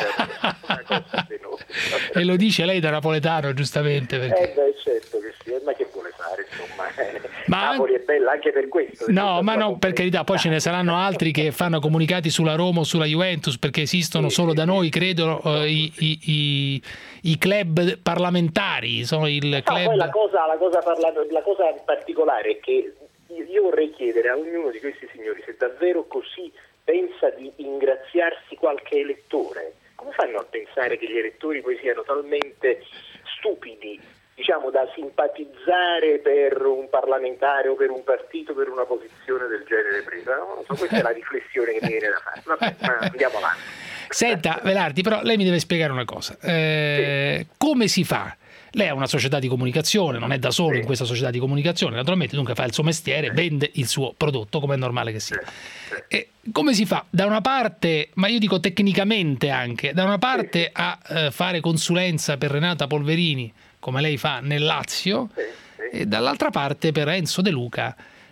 E lo dice lei da napoletano, giustamente. Perché... Eh beh, certo che sì, ma che vuole fare, insomma. Ma Napoli è bella anche per questo. No, ma no, per carità, poi ce ne saranno altri che fanno comunicati sulla Roma o sulla Juventus, perché esistono sì, solo sì, da noi, credo, uh, i, i, i, i club parlamentari. Sono il no, club... poi la cosa, la, cosa parla... la cosa particolare è che io vorrei chiedere a ognuno di questi signori se davvero così pensa di ingraziarsi qualche elettore. Come fanno a pensare che gli elettori poi siano talmente stupidi, diciamo, da simpatizzare per un parlamentare o per un partito per una posizione del genere presa? Non so, questa è la riflessione che mi viene da fare. Vabbè, ma andiamo avanti. Senta, Velardi, però lei mi deve spiegare una cosa. Eh, sì. Come si fa? Lei ha una società di comunicazione, non è da solo sì. in questa società di comunicazione, naturalmente, dunque fa il suo mestiere, vende il suo prodotto, come è normale che sia. E come si fa? Da una parte, ma io dico tecnicamente anche, da una parte a eh, fare consulenza per Renata Polverini, come lei fa nel Lazio, e dall'altra parte per Enzo De Luca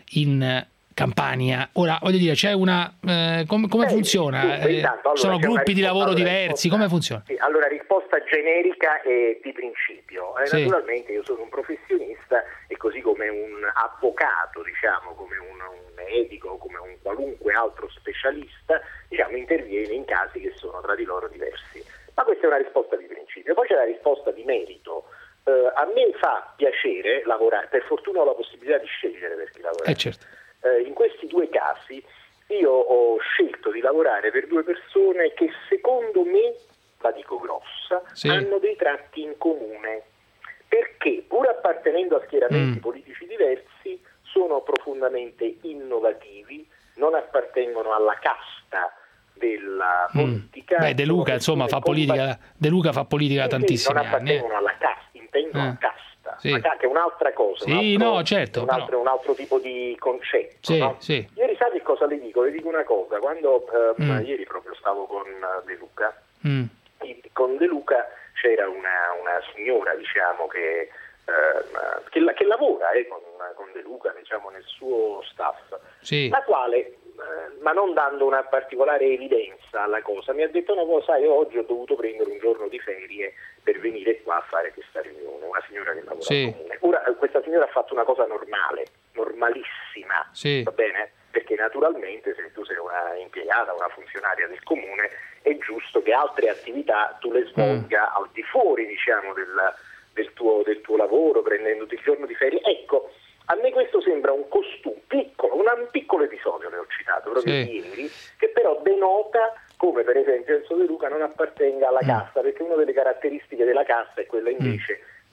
in Campania. Ora, voglio dire, c'è una... Eh, come, come eh, funziona? Dunque, intanto, allora, sono gruppi di lavoro allora, diversi, risposta, come funziona? Sì, allora, risposta generica e di principio. Eh, sì. Naturalmente io sono un professionista e così come un avvocato, diciamo, come un, un medico, come un qualunque altro specialista, diciamo, interviene in casi che sono tra di loro diversi. Ma questa è una risposta di principio. Poi c'è la risposta di merito. Uh, a me fa piacere lavorare, per fortuna ho la possibilità di scegliere per chi lavorare. Eh certo. Uh, in questi due casi io ho scelto di lavorare per due persone che secondo me, la dico grossa, sì. hanno dei tratti in comune, perché pur appartenendo a schieramenti mm. politici diversi sono profondamente innovativi, non appartengono alla casta della politica. Mm. Beh, De Luca insomma fa politica, De Luca fa politica da tantissimi non appartengono anni. alla casta, intendo eh. la casta, sì. ma che è un'altra cosa, sì, un, altro, no, certo, un, altro, però... un altro tipo di concetto. Sì, no? sì. Ieri sa che cosa le dico? Le dico una cosa, quando eh, mm. ieri proprio stavo con De Luca, mm. con De Luca c'era una, una signora, diciamo, che, eh, che, che lavora eh, con, con De Luca, diciamo, nel suo staff, sì. la quale, ma non dando una particolare evidenza alla cosa, mi ha detto una cosa: io oggi ho dovuto prendere un giorno di ferie per venire qua a fare questa riunione, una signora che lavora sì. al comune. Ora, questa signora ha fatto una cosa normale, normalissima, sì. va bene? Perché naturalmente se tu sei una impiegata, una funzionaria del comune, è giusto che altre attività tu le svolga mm. al di fuori, diciamo, del, del, tuo, del tuo lavoro, prendendoti il giorno di ferie. Ecco, a me questo sembra un costume piccolo, un, un piccolo episodio che ho citato proprio sì. ieri, che però denota come per esempio Enzo De Luca non appartenga alla mm. casta, perché una delle caratteristiche della casta è quella invece mm.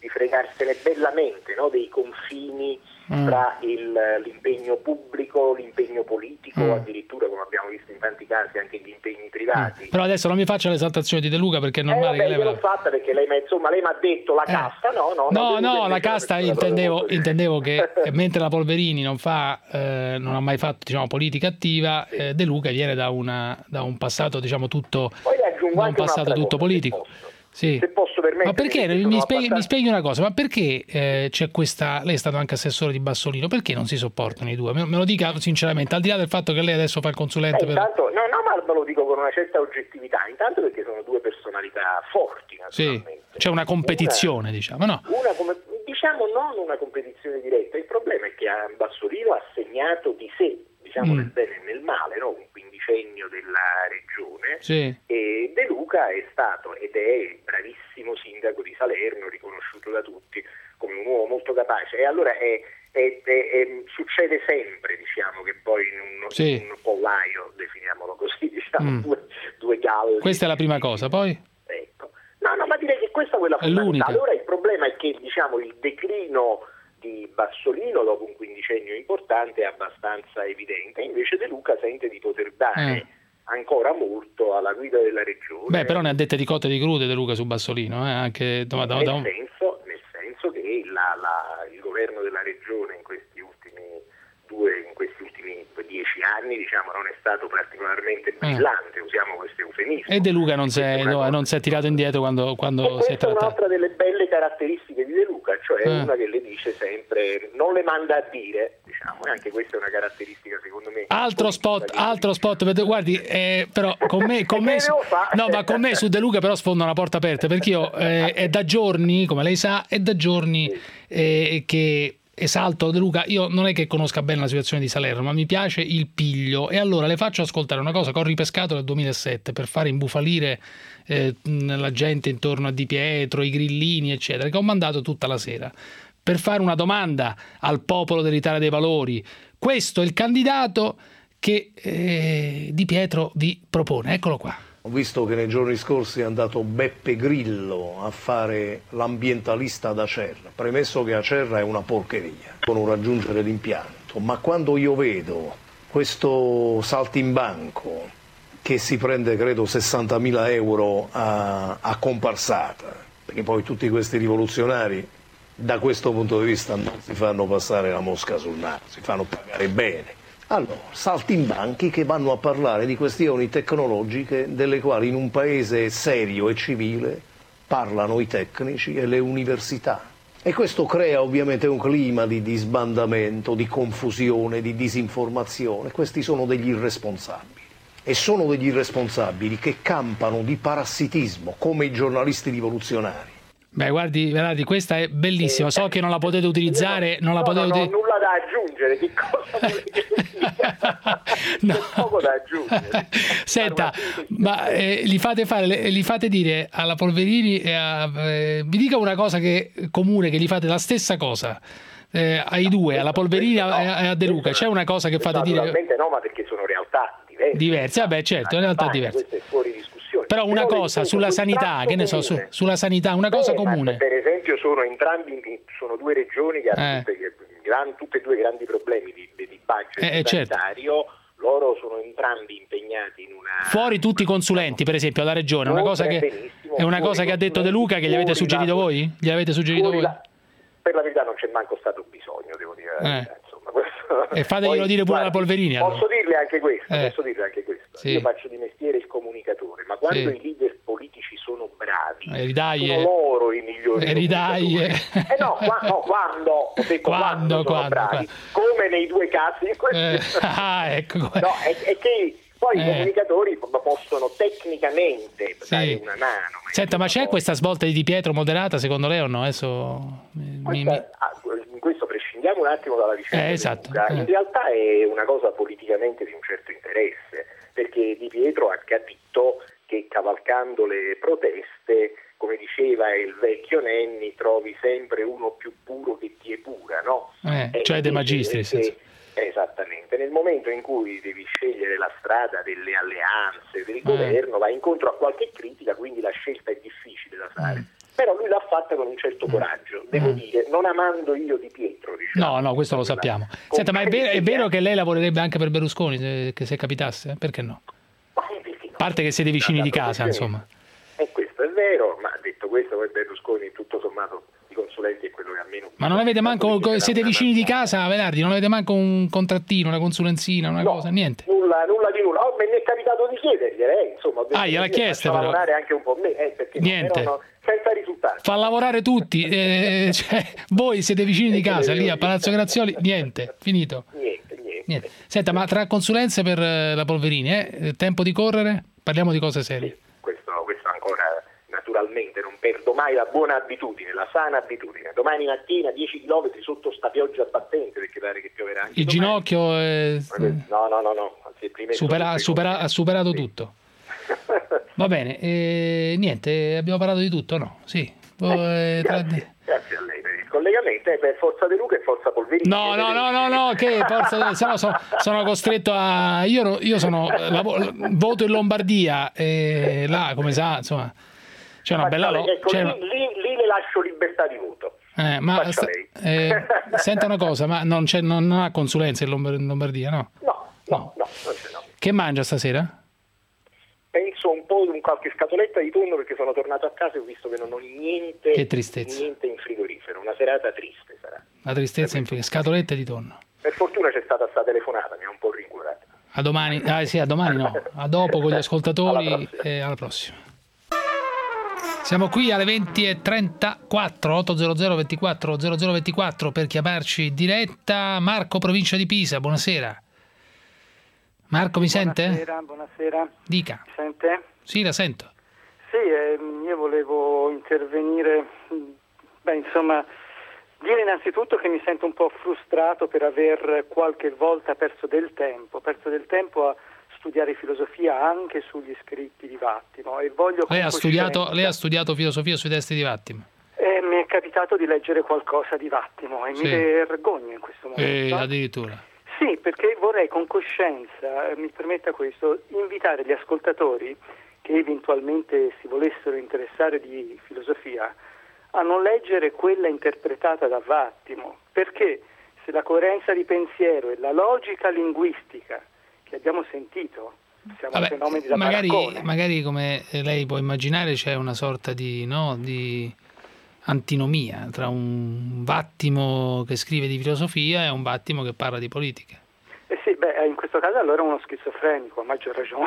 di fregarsene bellamente, no? Dei confini mm. tra il, l'impegno pubblico, l'impegno politico, mm. addirittura, come abbiamo visto in tanti casi, anche gli impegni privati. Mm. Però adesso non mi faccia l'esaltazione di De Luca, perché è normale eh, vabbè, che lei... l'ho fatta perché lei, insomma, lei mi ha detto la eh. casta, no? No, no, no, no la casta intendevo, intendevo che mentre la Polverini non fa, eh, non ha mai fatto, diciamo, politica attiva, sì. eh, De Luca viene da, una, da un passato, diciamo, tutto, da un passato tutto politico. Sì. Se posso permettermi, ma perché mi spieghi, mi spieghi una cosa, ma perché eh, c'è questa, lei è stato anche assessore di Bassolino, perché non si sopportano i due? Me, me lo dica sinceramente, al di là del fatto che lei adesso fa il consulente. Eh, intanto, per... no, no, ma ve lo dico con una certa oggettività, intanto perché sono due personalità forti, naturalmente. Sì, c'è una competizione, una, diciamo, no? Una come, diciamo non una competizione diretta, il problema è che a Bassolino ha segnato di sé, diciamo, mm. nel bene e nel male, no? Un quindicennio della regione, sì. E De Luca è stato ed è bravissimo sindaco di Salerno, riconosciuto da tutti come un uomo molto capace, e allora è, è, è, è, succede sempre, diciamo, che poi in un, sì. in un pollaio, definiamolo così, diciamo, mm. due, due galli. Questa è la prima cosa, poi? Ecco. No, no, ma direi che questa è quella fondamentale. Allora il problema è che, diciamo, il declino di Bassolino dopo un quindicennio importante è abbastanza evidente, invece De Luca sente di poter dare eh. ancora molto alla guida della regione. Beh, però ne ha dette di cotte e di crude De Luca su Bassolino, eh? Anche da, da, nel, da un... senso, nel senso che la, la, il governo della regione in questi ultimi due, in questi ultimi dieci anni, diciamo, non è stato particolarmente brillante, eh. usiamo questo eufemismo. E De Luca non si è, no, non si è tirato indietro quando, quando si è trattato. Questa è un'altra delle belle caratteristiche di De Luca, cioè eh. una che le dice sempre, non le manda a dire, diciamo, e anche questa è una caratteristica secondo me. Altro spot, altro spot, guardi, eh, però con me, con me su, no, ma con me su De Luca però sfonda una porta aperta, perché io eh, è da giorni, come lei sa, è da giorni eh, che esalto De Luca. Io non è che conosca bene la situazione di Salerno, ma mi piace il piglio, e allora le faccio ascoltare una cosa che ho ripescato nel duemilasette per fare imbufalire eh, la gente intorno a Di Pietro, i grillini eccetera, che ho mandato tutta la sera per fare una domanda al popolo dell'Italia dei Valori. Questo è il candidato che eh, Di Pietro vi propone, eccolo qua. Ho visto che nei giorni scorsi è andato Beppe Grillo a fare l'ambientalista ad Acerra, premesso che Acerra è una porcheria, per non raggiungere l'impianto, ma quando io vedo questo saltimbanco che si prende credo sessantamila euro a, a comparsata, perché poi tutti questi rivoluzionari da questo punto di vista non si fanno passare la mosca sul naso, si fanno pagare bene. Allora, saltimbanchi che vanno a parlare di questioni tecnologiche delle quali in un paese serio e civile parlano i tecnici e le università. E questo crea ovviamente un clima di, di sbandamento, di confusione, di disinformazione. Questi sono degli irresponsabili. E sono degli irresponsabili che campano di parassitismo, come i giornalisti rivoluzionari. Beh, guardi, guardi, questa è bellissima. So che non la potete utilizzare, non la no, potete no, utilizzare. No, nulla da aggiungere, che cosa volete che dica? No. C'è poco da aggiungere. Senta, ma eh, gli fate fare, gli fate dire alla Polverini, e a, eh, vi dica una cosa che comune, che gli fate la stessa cosa. Eh, ai due, alla Polverini no, e a De Luca, c'è una cosa che fate dire? Naturalmente no, ma perché sono realtà diverse. Diverse, vabbè, certo, in realtà diverse. Questo è fuori discussione. Però una Però cosa sulla sanità, che ne so, su, sulla sanità, una cosa eh, comune. Per esempio sono entrambi, sono due regioni che hanno eh. tutte, gran, tutte e due grandi problemi di, di budget eh, sanitario. Certo. Loro sono entrambi impegnati in una... Fuori tutti i consulenti, per esempio, alla regione, una cosa che è una cosa che ha detto De Luca, che gli avete suggerito voi? Gli avete suggerito voi? La, per la verità non c'è manco stato bisogno, devo dire. Eh. Insomma, questo... E fateglielo Poi, dire pure guarda, alla Polverini. Posso allora. dirle anche questo, eh. posso dirle anche questo. Sì. Io faccio di mestiere il comunicatore, ma quando sì. i leader politici sono bravi, eh, ridaglie. sono loro i migliori. Eh, ridaglie. Eh no, qua, no, quando, ho detto quando, quando, sono quando, bravi, quando. come nei due casi. Eh. Ah, ecco. No, è, è che poi eh. i comunicatori possono tecnicamente sì. dare una mano. Ma Senta, ma c'è cosa. questa svolta di Di Pietro moderata, secondo lei o no? Adesso mi, mi... In questo prescindiamo un attimo dalla vicenda. Eh, esatto. eh. In realtà è una cosa politicamente di un certo interesse, perché Di Pietro ha capito che cavalcando le proteste, come diceva il vecchio Nenni, trovi sempre uno più puro che ti epura, no? Eh, cioè De Magistris. Che, esattamente, nel momento in cui devi scegliere la strada delle alleanze, del governo, vai incontro a qualche critica, quindi la scelta è difficile da fare. Mm. Però lui l'ha fatta con un certo coraggio, devo mm. dire, non amando io Di Pietro. Diciamo. No, no, questo lo sappiamo. Senta, ma è vero, è vero che lei lavorerebbe anche per Berlusconi, se, che se capitasse? Perché no? A parte che siete vicini di casa, insomma. E questo è vero, ma detto questo, poi Berlusconi tutto sommato di consulenti è quello che almeno... Ma non avete manco, siete vicini di casa, Velardi, non avete manco un contrattino, una consulenzina, una no, cosa, niente? Nulla, nulla di nulla. Oh, me ne è capitato di chiedergliele, eh, insomma. Ah, gliel'ha chiesto però. lavorare anche un po' me, eh, perché niente. No, no, senza risultati. Fa lavorare tutti, eh, cioè, voi siete vicini di casa, lì a Palazzo Grazioli, niente, finito. Niente, niente. niente. Senta, ma tra consulenze per la Polverini, eh, tempo di correre? Parliamo di cose serie. Sì, questo, questo ancora... Naturalmente non perdo mai la buona abitudine, la sana abitudine. Domani mattina dieci chilometri sotto sta pioggia battente, perché pare che pioverà anche il domani. ginocchio è... no no no no supera, supera, ha superato sì. tutto. Va bene, e, niente, abbiamo parlato di tutto, no? Sì. Eh, grazie, grazie a lei per il collegamento, eh, per Forza De Luca e Forza Polverini. No, no, no, no, no, che Forza, se no sono, sono costretto a... Io, io sono... voto in Lombardia, e là, come sa, insomma... C'è una bella lo- ecco, c'è lì, una... lì, lì le lascio libertà di voto. Eh, ma sta, eh, senta una cosa, ma non, c'è, non, non ha consulenza in, Lombard- in Lombardia, no? No, no, no, non c'è, no. Che mangia stasera? Penso un po' di qualche scatoletta di tonno, perché sono tornato a casa e ho visto che non ho niente, che tristezza. niente in frigorifero. Una serata triste sarà. La tristezza in frigorifero, scatolette di tonno. Per fortuna c'è stata sta telefonata, mi ha un po' rincuorato. A domani, ah sì, a domani no, a dopo con gli ascoltatori alla e alla prossima. Siamo qui alle venti e trentaquattro, ottocento ventiquattro zero zero ventiquattro per chiamarci in diretta. Marco, provincia di Pisa, buonasera. Marco, mi sente? Buonasera, buonasera. Dica. Mi sente? Sì, la sento. Sì, eh, io volevo intervenire, beh, insomma, dire innanzitutto che mi sento un po' frustrato per aver qualche volta perso del tempo, perso del tempo a studiare filosofia anche sugli scritti di Vattimo e voglio lei ha studiato lei ha studiato filosofia sui testi di Vattimo e mi è capitato di leggere qualcosa di Vattimo e sì. mi vergogno in questo momento. E addirittura sì, perché vorrei con coscienza, mi permetta questo, invitare gli ascoltatori che eventualmente si volessero interessare di filosofia a non leggere quella interpretata da Vattimo, perché se la coerenza di pensiero e la logica linguistica che abbiamo sentito, siamo Vabbè, fenomeni da magari, baraccone. magari come lei può immaginare c'è una sorta di, no, di antinomia tra un Vattimo che scrive di filosofia e un Vattimo che parla di politica. Eh sì, beh, in questo caso allora è uno schizofrenico, a maggior ragione.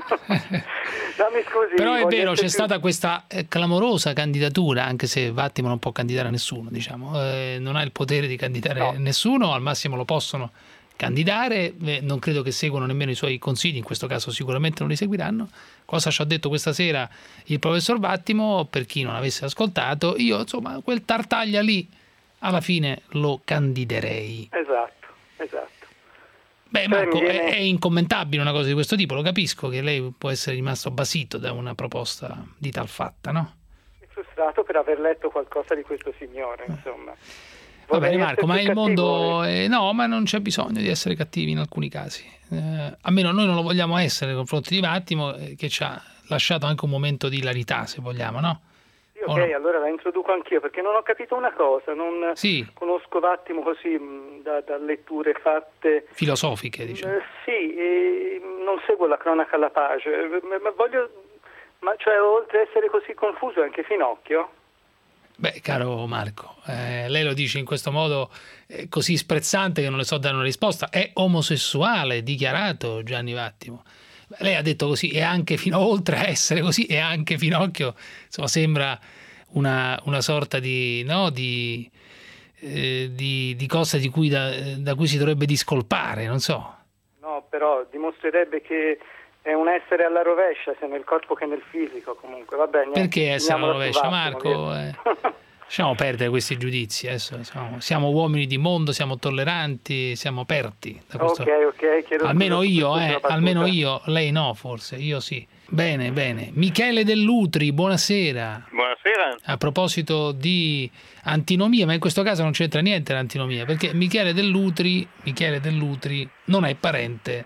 No, mi scusi, però è vero, c'è più... stata questa clamorosa candidatura, anche se Vattimo non può candidare a nessuno, diciamo, eh, non ha il potere di candidare no. nessuno, al massimo lo possono candidare, eh, non credo che seguano nemmeno i suoi consigli, in questo caso sicuramente non li seguiranno. Cosa ci ha detto questa sera il professor Vattimo, per chi non avesse ascoltato, io insomma quel Tartaglia lì alla fine lo candiderei. Esatto, esatto. Beh, Marco, viene... è, è incommentabile una cosa di questo tipo, lo capisco che lei può essere rimasto basito da una proposta di tal fatta, no? Sono frustrato per aver letto qualcosa di questo signore, insomma. Va bene Marco, ma il mondo eh, no, ma non c'è bisogno di essere cattivi in alcuni casi, eh, almeno noi non lo vogliamo essere nei confronti di Vattimo, eh, che ci ha lasciato anche un momento di ilarità, se vogliamo, no? Sì, ok, no? Allora la introduco anch'io, perché non ho capito una cosa, non sì. conosco Vattimo così mh, da, da letture fatte filosofiche, diciamo. Eh, sì, e non seguo la cronaca alla pace, ma, ma voglio, ma cioè oltre a essere così confuso è anche finocchio? Beh, caro Marco, eh, lei lo dice in questo modo eh, così sprezzante che non le so dare una risposta. È omosessuale, dichiarato Gianni Vattimo. Lei ha detto così, e anche fino oltre a essere così, e anche Finocchio, insomma, sembra una, una sorta di, no, di, eh, di, di cosa di cui da, da cui si dovrebbe discolpare, non so. No, però dimostrerebbe che è un essere alla rovescia, sia nel corpo che nel fisico, comunque. Va bene. Perché essere alla rovescia, Marco? Eh, lasciamo perdere questi giudizi. Adesso siamo, siamo uomini di mondo, siamo tolleranti, siamo aperti. Da questo... Ok, ok. Chiedo almeno io, eh, almeno io, lei no, forse, io sì. Bene, bene. Michele Dell'Utri, buonasera. Buonasera. A proposito di antinomia, ma in questo caso non c'entra niente l'antinomia, perché Michele Dell'Utri, Michele Dell'Utri non è parente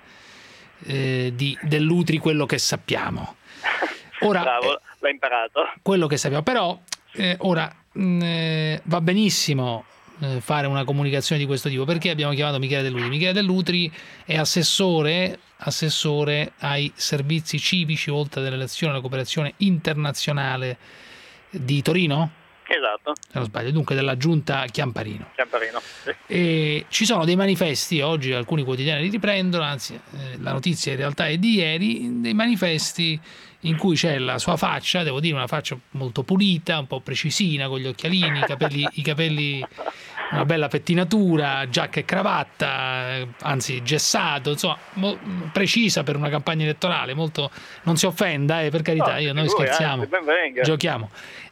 Eh, di Dell'Utri, quello che sappiamo. Ora, bravo, l'ha imparato. Quello che sappiamo, però eh, ora mh, eh, va benissimo eh, fare una comunicazione di questo tipo, perché abbiamo chiamato Michele Dell'Utri. Michele Dell'Utri è assessore, assessore ai servizi civici oltre alle relazioni e alla cooperazione internazionale di Torino? Esatto. Se non sbaglio, dunque della giunta Chiamparino. Chiamparino, sì. E ci sono dei manifesti, oggi alcuni quotidiani li riprendono, anzi eh, la notizia in realtà è di ieri, dei manifesti in cui c'è la sua faccia, devo dire una faccia molto pulita, un po' precisina, con gli occhialini, i capelli, i capelli una bella pettinatura, giacca e cravatta, anzi gessato, insomma mo, precisa per una campagna elettorale, molto, non si offenda, eh, per carità, no, io, noi sicuro, scherziamo, anzi, ben venga. Giochiamo.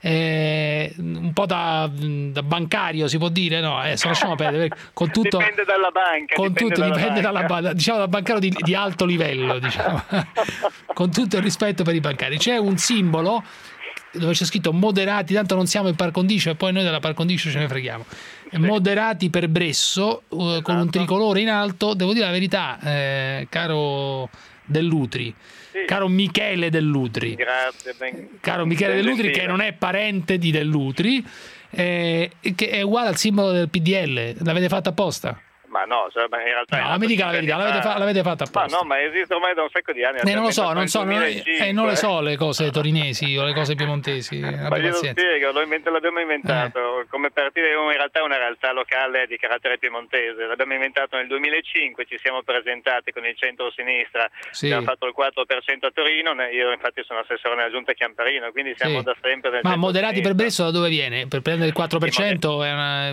Eh, un po' da, da bancario si può dire, no? Adesso lasciamo perdere, con tutto, dipende dalla banca, con dipende tutto dalla dipende banca. dalla banca, diciamo da bancario di, di alto livello, diciamo. Con tutto il rispetto per i bancari. C'è un simbolo dove c'è scritto moderati, tanto non siamo in par condicio e poi noi della par condicio ce ne freghiamo. Sì. Moderati per Bresso, uh, esatto. Con un tricolore in alto. Devo dire la verità, eh, caro Dell'Utri, sì. Caro Michele Dell'Utri, grazie, ben... caro Michele ben Dell'Utri, gentile. Che non è parente di Dell'Utri, eh, che è uguale al simbolo del P D L. L'avete fatto apposta? Ma no, cioè, in realtà... No, mi dica la verità, l'avete, fa- l'avete fatta apposta. Ma no, ma esiste ormai da un sacco di anni. Eh, non lo so, non so, non, eh, non le so le cose torinesi o le cose piemontesi. Ma io lo spiego, lo invent- l'abbiamo inventato eh. come partire, in realtà è una realtà locale di carattere piemontese. L'abbiamo inventato nel duemilacinque, ci siamo presentati con il centro-sinistra, sì. Abbiamo fatto il quattro per cento a Torino, io infatti sono assessore nella giunta Chiamparino, quindi siamo sì. da sempre nel Ma moderati per Bresso da dove viene? Per prendere il quattro per cento sì, è una...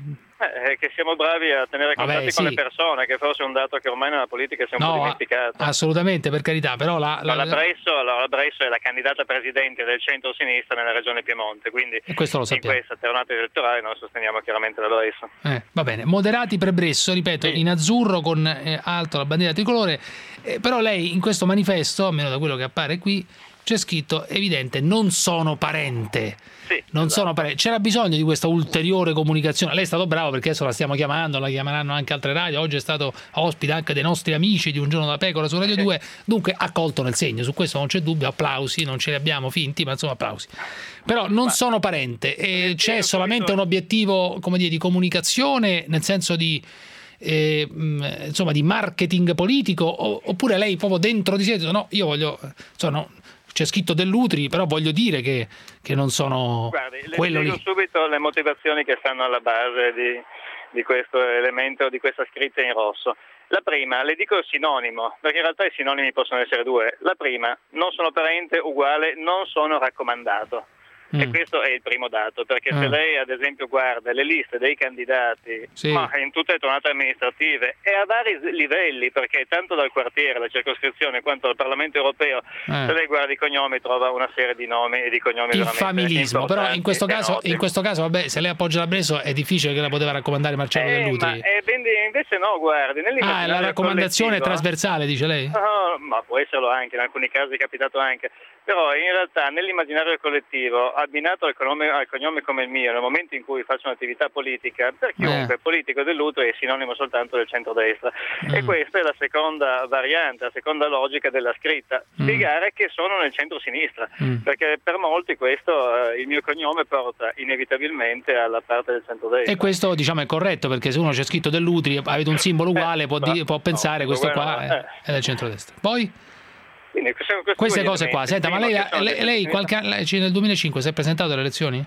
Eh, che siamo bravi a tenere contatti Vabbè, con sì. le persone, che forse è un dato che ormai nella politica si è un no, po' dimenticato. Assolutamente, per carità, però la, la... la, Bresso, allora, la Bresso è la candidata presidente del centro-sinistra nella regione Piemonte, quindi e questo lo in questa tornata elettorale noi sosteniamo chiaramente la Bresso. Eh, va bene, moderati per Bresso, ripeto, sì. In azzurro con eh, alto la bandiera tricolore, eh, però lei in questo manifesto, almeno da quello che appare qui, c'è scritto evidente, non sono parente. Sì, non esatto. sono parente. C'era bisogno di questa ulteriore comunicazione. Lei è stato bravo perché adesso la stiamo chiamando, la chiameranno anche altre radio. Oggi è stato ospite anche dei nostri amici di Un Giorno da Pecora su Radio due. Dunque ha colto nel segno, su questo non c'è dubbio. Applausi, non ce li abbiamo finti, ma insomma applausi. Però non ma, sono parente e c'è solamente un obiettivo, come dire, di comunicazione, nel senso di Eh, insomma di marketing politico, oppure lei proprio dentro di sé dice no, io voglio, insomma, no, c'è scritto Dell'Utri, però voglio dire che, che non sono Guardi, quello le dico lì. subito le motivazioni che stanno alla base di, di questo elemento, di questa scritta in rosso. La prima, le dico sinonimo, perché in realtà i sinonimi possono essere due. La prima, non sono parente, uguale, non sono raccomandato. E questo è il primo dato, perché Mm. se lei ad esempio guarda le liste dei candidati, Sì. ma in tutte le tornate amministrative e a vari livelli, perché tanto dal quartiere, la circoscrizione, quanto dal Parlamento europeo, Eh. se lei guarda i cognomi trova una serie di nomi e di cognomi Il veramente familismo, però in questo importanti e caso, noti. in questo caso vabbè, se lei appoggia la Bresso è difficile che la poteva raccomandare Marcello Eh, Dell'Utri. ma eh, quindi invece no, guardi, Ah, nell'immaginario la raccomandazione collettivo- trasversale, dice lei? No, ma può esserlo anche, in alcuni casi è capitato anche, però in realtà nell'immaginario collettivo, abbinato al cognome, al cognome come il mio, nel momento in cui faccio un'attività politica, per chiunque Eh. politico Dell'Utri è sinonimo soltanto del centrodestra. E questa è la seconda variante, la seconda logica della scritta, spiegare che sono nel centro-sinistra, Mm. perché per molti questo, eh, il mio cognome porta inevitabilmente alla parte del centrodestra. E questo diciamo è corretto, perché se uno c'è scritto Dell'Utri, avete un simbolo uguale, può, di- può pensare no, questo quello qua no, è, eh. è del centrodestra. Poi Quindi, queste, questi queste due cose qua, elementi. senta, ma Primo, lei, che sono lei, del lei centro-sinistra. qualche, lei nel duemilacinque si è presentato alle elezioni?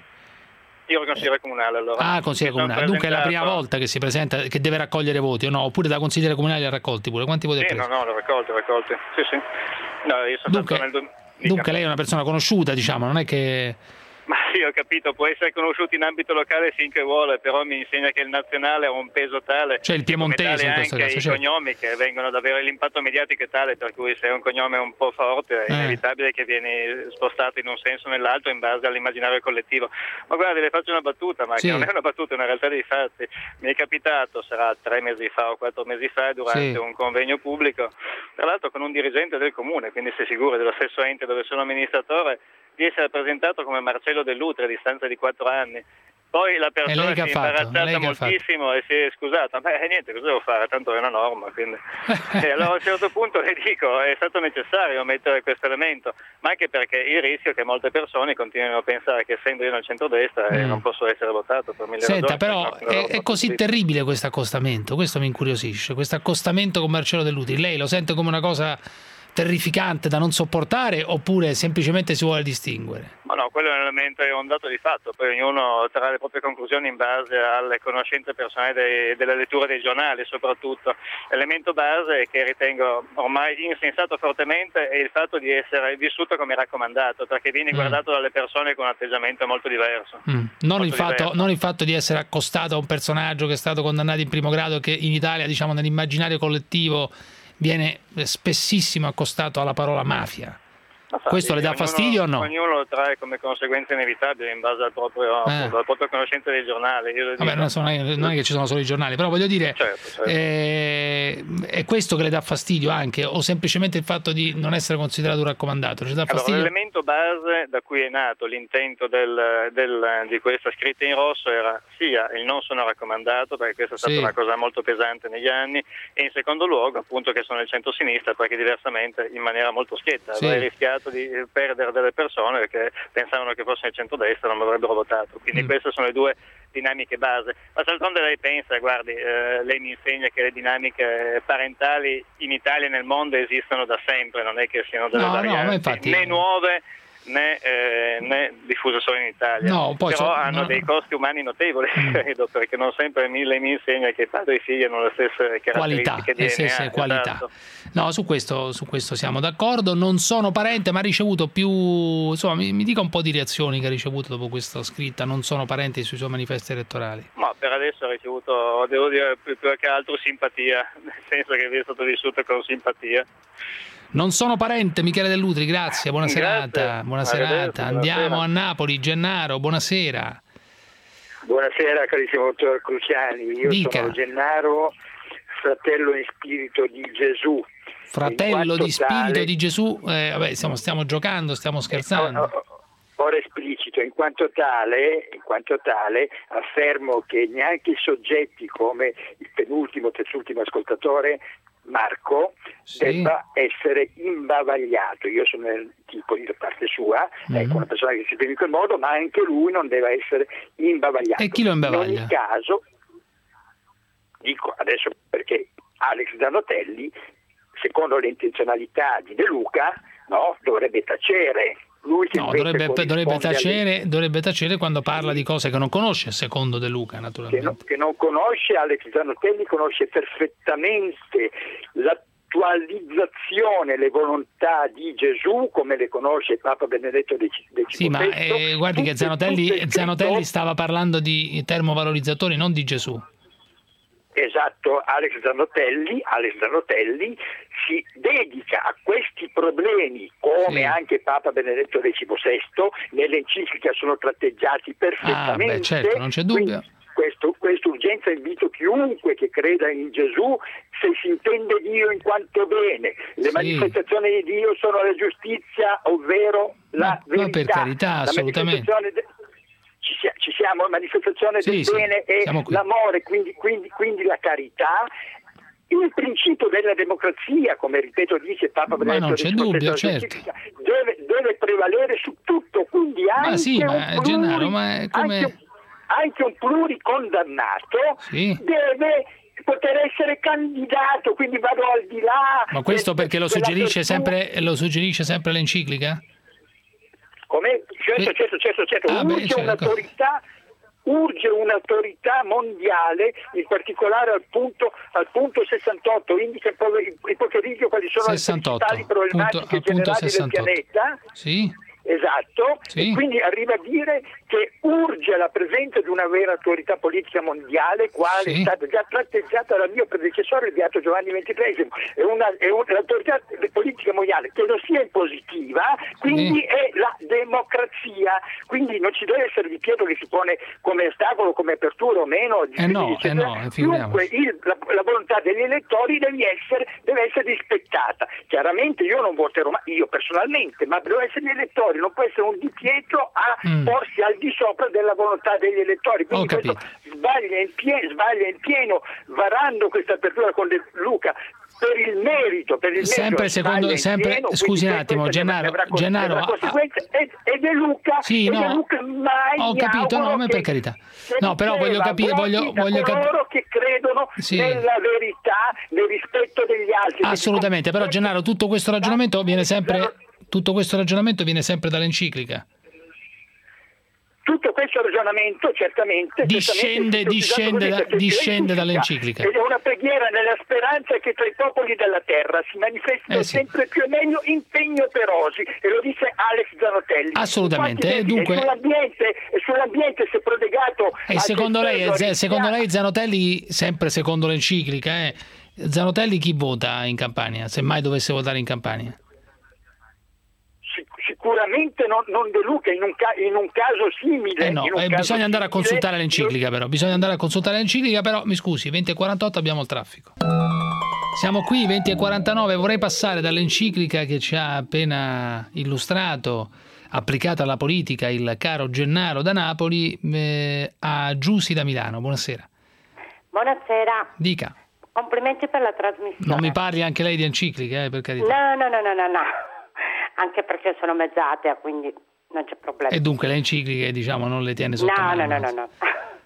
Io ero consigliere comunale allora. Ah, consigliere Mi sono comunale. Dunque è la prima presentato- volta che si presenta, che deve raccogliere voti, o no? Oppure da consigliere comunale li ha raccolti pure? Quanti voti ha Sì, preso? no, no, l'ho raccolto, l'ho raccolto. Sì, sì. No, io sono Dunque- stato nel du- dica. Dunque lei è una persona conosciuta, diciamo, non è che... Ma sì, ho capito, può essere conosciuto in ambito locale finché vuole, però mi insegna che il nazionale ha un peso tale. Cioè il piemontese come tale in questo anche caso, i certo. cognomi che vengono ad avere l'impatto mediatico è tale, per cui se è un cognome un po' forte è Eh. inevitabile che viene spostato in un senso o nell'altro in base all'immaginario collettivo. Ma guardi, le faccio una battuta, ma Sì. che non è una battuta, è una realtà dei fatti. Mi è capitato, sarà tre mesi fa o quattro mesi fa, durante Sì. un convegno pubblico, tra l'altro con un dirigente del comune, quindi sei sicuro dello stesso ente dove sono amministratore, di essere presentato come Marcello Dell'Utri a distanza di quattro anni. Poi la E persona lei si che è ha fatto? imbarazzata Lei che ha fatto? moltissimo e si è scusata. Beh, niente, cosa devo fare? Tanto è una norma. Quindi. E allora a un certo punto le dico, è stato necessario mettere questo elemento, ma anche perché il rischio è che molte persone continuino a pensare che essendo io nel centrodestra eh, Mm. non posso essere votato per mille Senta, ragioni. però perché non è, l'ho è fatto così così. terribile questo accostamento, questo mi incuriosisce, questo accostamento con Marcello Dell'Utri. Lei lo sente come una cosa terrificante da non sopportare oppure semplicemente si vuole distinguere? Ma no, quello è un elemento, è un dato di fatto, poi ognuno trarrà le proprie conclusioni in base alle conoscenze personali dei, della lettura dei giornali soprattutto. L'elemento base che ritengo ormai insensato fortemente è il fatto di essere vissuto come raccomandato, perché vieni Mm. guardato dalle persone con un atteggiamento molto diverso. Mm. Non, il Molto fatto, diverso. non il fatto di essere accostato a un personaggio che è stato condannato in primo grado, che in Italia, diciamo, nell'immaginario collettivo viene spessissimo accostato alla parola mafia. Ma sa, Questo le dà ognuno- fastidio o no? Ognuno lo trae come conseguenza inevitabile in base al proprio, Eh. appunto, alla propria conoscenza dei giornali. Io le Vabbè, dico- non, sono- non è che ci sono solo i giornali, però voglio dire, Certo, certo. eh, è questo che le dà fastidio anche, o semplicemente il fatto di non essere considerato un raccomandato? Ci dà Allora, fastidio? l'elemento base da cui è nato l'intento del, del- di questa scritta in rosso era sia il non sono raccomandato, perché questa è stata Sì. una cosa molto pesante negli anni, e in secondo luogo appunto che sono il centro-sinistra, perché diversamente in maniera molto schietta Sì. avrei rischiato di perdere delle persone che pensavano che fosse il centrodestra e non mi avrebbero votato. Quindi Mm. queste sono le due dinamiche base. Ma d'altronde lei pensa, guardi, eh, lei mi insegna che le dinamiche parentali in Italia e nel mondo esistono da sempre, non è che siano delle No, no, ma varianti infatti- né nuove né, eh, né diffuse solo in Italia. No, poi però so- hanno no. dei costi umani notevoli, credo, perché non sempre mi, lei mi insegna che padre e figli hanno le stesse Qualità, caratteristiche le D N A. stesse qualità. esatto. No, su questo, su questo siamo d'accordo. Non sono parente, ma ha ricevuto più. Insomma, mi, mi dica un po' di reazioni che ha ricevuto dopo questa scritta. Non sono parente sui suoi manifesti elettorali. Ma per adesso ho ricevuto, devo dire, più, più che altro simpatia, nel senso che vi è stato vissuto con simpatia. Non sono parente, Michele Dell'Utri, grazie, buona Grazie. serata. Buona Arrivederci, serata. buonasera. Andiamo a Napoli, Gennaro, buonasera. Buonasera carissimo dottor Cruciani, io Dica. sono Gennaro, fratello in spirito di Gesù. Fratello In quanto di spirito tale- di Gesù, eh, vabbè, stiamo, stiamo giocando, stiamo scherzando. Ora esplicito, in quanto tale, in quanto tale affermo che neanche i soggetti come il penultimo, terzultimo ascoltatore Marco Sì. debba essere imbavagliato. Io sono del tipo di da parte sua, Mhm. ecco, una persona che si esprime in quel modo, ma anche lui non deve essere imbavagliato. E chi lo In imbavaglia? ogni caso, dico adesso perché Alex Zanotelli, secondo le intenzionalità di De Luca, no, dovrebbe tacere. Lui che No, invece dovrebbe, dovrebbe, corrisponde alle- tacere, dovrebbe tacere quando parla di cose che non conosce, secondo De Luca, che, naturalmente. no- che non conosce, Alex Zanotelli conosce perfettamente l'attualizzazione, le volontà di Gesù come le conosce Papa Benedetto decimosei. Sì, ma eh, guardi che Zanotelli, Zanotelli stava parlando di termovalorizzatori, non di Gesù. Esatto, Alex Zanotelli, Alex Zanotelli si dedica a questi problemi, come Sì. anche Papa Benedetto decimosei, nell'enciclica sono tratteggiati Ah, perfettamente. beh, certo, non c'è dubbio. Quindi questo, quest'urgenza invito chiunque che creda in Gesù, se si intende Dio in quanto bene. Le Sì. manifestazioni di Dio sono la giustizia, ovvero la Ma- ma verità. per carità, La assolutamente. manifestazione de- Ci, sia- ci siamo, la manifestazione Sì, del sì, bene e siamo qui. l'amore, quindi, quindi, quindi la carità. Il principio della democrazia, come ripeto dice Papa Ma Benedetto non c'è decimosei, dubbio, la certo. giustizia, deve, deve prevalere su tutto, quindi anche Ma sì, un ma pluri- Gennaro, ma è come... anche, anche un pluricondannato Sì. deve poter essere candidato, quindi vado al di là. Ma questo del- perché lo della suggerisce persona. sempre, lo suggerisce sempre l'enciclica? Come? Certo, certo, certo, certo. Ah, beh, urge certo. un'autorità urge un'autorità mondiale, in particolare al punto, al punto sessantotto, indica il po- il pocherizio quali sono sessantotto, le principali problematiche punto- al punto generali del sessantotto. pianeta. Sì. Esatto, Sì. e quindi arriva a dire che urge la presenza di una vera autorità politica mondiale, quale Sì. è stata già tratteggiata dal mio predecessore, il Beato Giovanni ventitreesimo. È una, è un- l'autorità politica mondiale che non sia impositiva, quindi eh. è la democrazia, quindi non ci deve essere Di Pietro che si pone come ostacolo, come apertura o meno. Eh no, eh no, Dunque il, la, la volontà degli elettori deve essere, deve essere rispettata. Chiaramente io non voterò mai, io personalmente, ma devono essere gli elettori, non può essere un Di Pietro a mm. porsi al di sopra della volontà degli elettori. Quindi questo sbaglia in, pieno, sbaglia in pieno varando questa apertura con De Luca. Per il merito, per il sempre merito secondo sempre pieno, scusi un attimo, Gennaro, avrà, Gennaro avrà e, e De Luca, sì, e no, De Luca mai ho capito, no, ma per carità. No, però voglio capire, voglio voglio capire coloro che credono sì. nella verità, nel rispetto degli altri. Assolutamente, però Gennaro, tutto questo ragionamento viene sempre tutto questo ragionamento viene sempre dall'enciclica. Tutto questo ragionamento certamente discende, certamente, discende, da, discende dall'enciclica. Ed è una preghiera nella speranza che tra i popoli della terra si manifestino eh sì. sempre più e meglio impegni operosi, e lo dice Alex Zanotelli. Assolutamente. E dunque... e sull'ambiente, e sull'ambiente si è prodegato... E secondo lei, secondo lei Zanotelli, sempre secondo l'enciclica, eh, Zanotelli chi vota in Campania, se mai dovesse votare in Campania? Sicuramente non, non De Luca in un, ca- in un caso simile. Eh no, in un eh, caso bisogna andare a consultare simile, l'enciclica però, bisogna andare a consultare l'enciclica però, mi scusi, venti e quarantotto abbiamo il traffico. Siamo qui, venti e quarantanove, vorrei passare dall'enciclica che ci ha appena illustrato, applicata alla politica, il caro Gennaro da Napoli, eh, a Giussi da Milano. Buonasera. Buonasera. Dica. Complimenti per la trasmissione. Non mi parli anche lei di enciclica, eh, per carità. No, no, no, no, no, no. Anche perché sono mezza atea, quindi non c'è problema. E dunque le encicliche, diciamo, non le tiene sotto no, mano? No, no, no, no.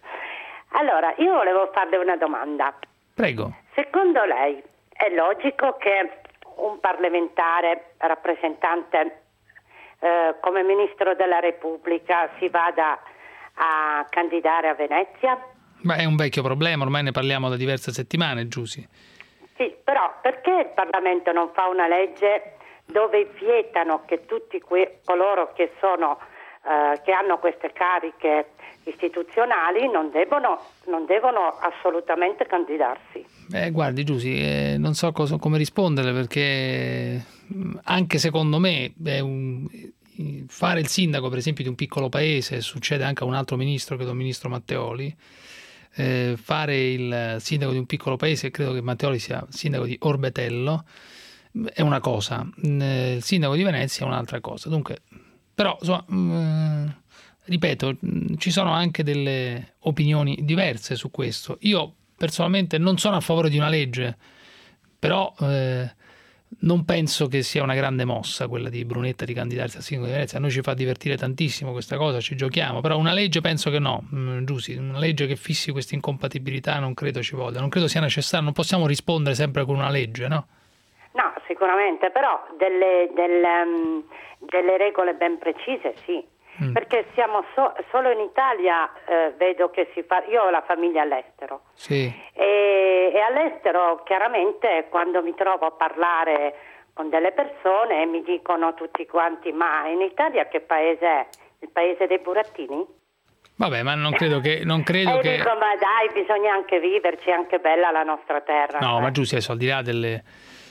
Allora, io volevo farle una domanda. Prego. Secondo lei è logico che un parlamentare rappresentante eh, come Ministro della Repubblica si vada a candidare a Venezia? Beh, è un vecchio problema, ormai ne parliamo da diverse settimane, Giussi. Sì, però perché il Parlamento non fa una legge dove vietano che tutti que- coloro che sono eh, che hanno queste cariche istituzionali non devono, non devono assolutamente candidarsi? Eh, guardi Giussi, eh, non so cosa, come risponderle, perché anche secondo me è un, fare il sindaco per esempio di un piccolo paese, succede anche a un altro ministro, credo il ministro Matteoli, eh, fare il sindaco di un piccolo paese, credo che Matteoli sia sindaco di Orbetello, è una cosa, il sindaco di Venezia è un'altra cosa. Dunque, però insomma, mh, ripeto, mh, ci sono anche delle opinioni diverse su questo. Io personalmente non sono a favore di una legge, però eh, non penso che sia una grande mossa quella di Brunetta di candidarsi al sindaco di Venezia. A noi ci fa divertire tantissimo questa cosa, ci giochiamo, però una legge penso che no, mh, Giussi, una legge che fissi queste incompatibilità non credo ci voglia, non credo sia necessario, non possiamo rispondere sempre con una legge, no? No, sicuramente, però delle, delle, um, delle regole ben precise sì, mm. perché siamo so- solo in Italia, eh, vedo che si fa, io ho la famiglia all'estero, sì. e, e all'estero chiaramente quando mi trovo a parlare con delle persone mi dicono tutti quanti: ma in Italia che paese è? Il paese dei burattini? Vabbè, ma non credo che... Non credo e che... dico, ma dai, bisogna anche viverci, è anche bella la nostra terra. No, cioè. ma Giussi, adesso al di là delle...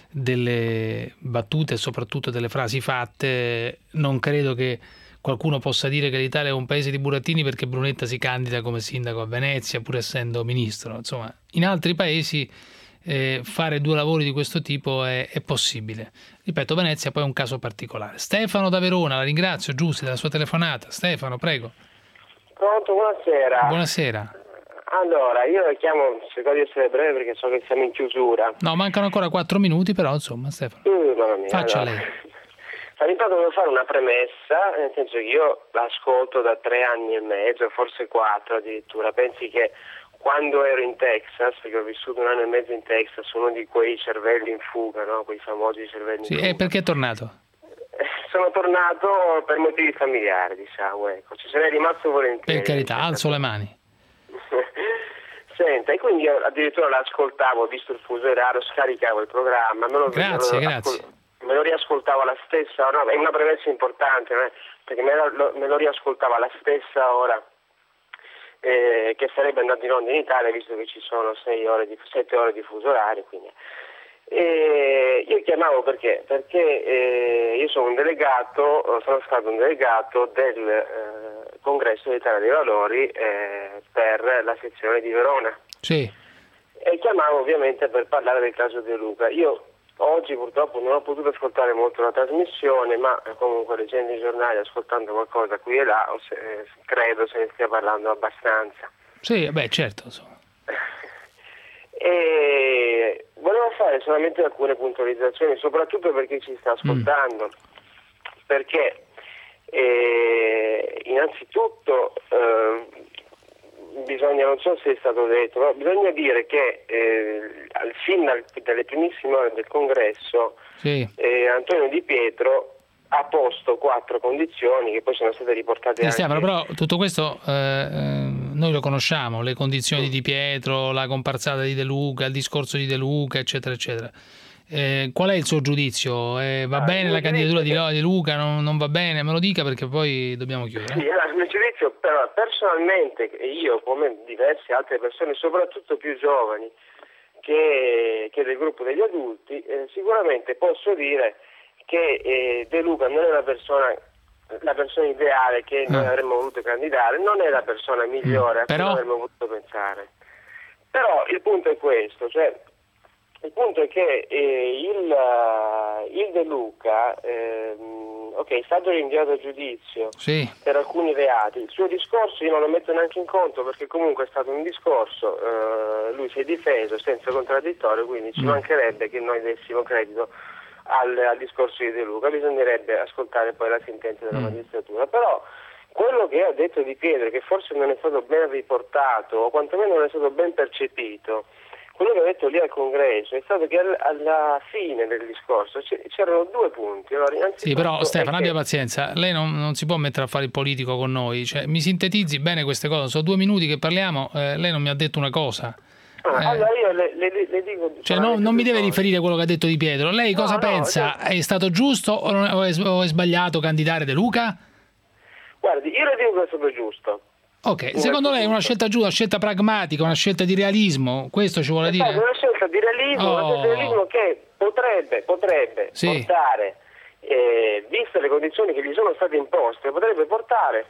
delle battute e soprattutto delle frasi fatte, non credo che qualcuno possa dire che l'Italia è un paese di burattini perché Brunetta si candida come sindaco a Venezia pur essendo ministro. Insomma, in altri paesi eh, fare due lavori di questo tipo è, è possibile. Ripeto, Venezia poi è un caso particolare. Stefano da Verona, la ringrazio Giussi della sua telefonata. Stefano, prego. Pronto, buonasera. Buonasera. Allora, io chiamo, cerco di essere breve perché so che siamo in chiusura. No, mancano ancora quattro minuti, però insomma, Stefano. Uh, mamma mia, faccia allora. lei. Allora, intanto devo fare una premessa, nel senso che io l'ascolto da tre anni e mezzo, forse quattro addirittura. Pensi che quando ero in Texas, perché ho vissuto un anno e mezzo in Texas, uno di quei cervelli in fuga, no? Quei famosi cervelli sì, in fuga. E perché è tornato? Sono tornato per motivi familiari, diciamo, ecco. Ci sarei rimasto volentieri. Per carità, alzo le mani. Senta, e quindi io addirittura l'ascoltavo, visto il fuso orario, scaricavo il programma, me lo, grazie, me lo, grazie. me lo riascoltavo alla stessa ora, no, è una premessa importante, eh, perché me lo, me lo riascoltavo alla stessa ora eh, che sarebbe andato in onda in Italia, visto che ci sono sei ore di, sette ore di fuso orario, quindi. E io chiamavo perché? Perché eh, io sono un delegato, sono stato un delegato del eh, Congresso dell'Italia dei Valori eh, per la sezione di Verona. Sì. E chiamavo ovviamente per parlare del caso De Luca. Io oggi purtroppo non ho potuto ascoltare molto la trasmissione, ma comunque leggendo i giornali, ascoltando qualcosa qui e là, se, credo se ne stia parlando abbastanza. Sì, beh, certo. Insomma. E volevo fare solamente alcune puntualizzazioni, soprattutto per chi ci sta ascoltando, mm. perché eh, innanzitutto eh, bisogna, non so se è stato detto, ma bisogna dire che eh, al fin dal, dalle primissime ore del congresso sì. eh, Antonio Di Pietro ha posto quattro condizioni che poi sono state riportate anche... Stefano, però tutto questo eh, noi lo conosciamo, le condizioni di Di Pietro, la comparsata di De Luca, il discorso di De Luca, eccetera, eccetera. Eh, qual è il suo giudizio? Eh, va ah, bene la candidatura di, di Luca? Non, non va bene? Me lo dica perché poi dobbiamo chiudere. Sì, il mio giudizio, però, personalmente, io come diverse altre persone, soprattutto più giovani che, che del gruppo degli adulti, eh, sicuramente posso dire che eh, De Luca non è una persona, la persona ideale che noi ah. avremmo voluto candidare, non è la persona migliore mm, a cui però... avremmo voluto pensare. Però il punto è questo, cioè il punto è che eh, il, uh, il De Luca eh, ok, è stato rinviato a giudizio sì. per alcuni reati. Il suo discorso io non lo metto neanche in conto perché comunque è stato un discorso, uh, lui si è difeso senza contraddittorio, quindi ci mm. mancherebbe che noi dessimo credito al, al discorso di De Luca, bisognerebbe ascoltare poi la sentenza della mm. magistratura. Però quello che ha detto Di Pietro, che forse non è stato ben riportato o quantomeno non è stato ben percepito, quello che ho detto lì al congresso è stato che alla fine del discorso c'erano due punti. Allora, sì, però Stefano, abbia che... pazienza, lei non, non si può mettere a fare il politico con noi, cioè, mi sintetizzi bene queste cose, sono due minuti che parliamo, eh, lei non mi ha detto una cosa. Ah, eh. Allora io le, le, le dico... Cioè no, non mi deve cose. riferire quello che ha detto Di Pietro, lei cosa no, pensa? No, è stato giusto o, non, o, è, o è sbagliato candidare De Luca? Guardi, io le dico che è stato giusto. Ok, secondo lei è una scelta giusta, una scelta pragmatica, una scelta di realismo? Questo ci vuole è dire? È una scelta di realismo, oh. una scelta di realismo che potrebbe, potrebbe sì. portare, eh, viste le condizioni che gli sono state imposte, potrebbe portare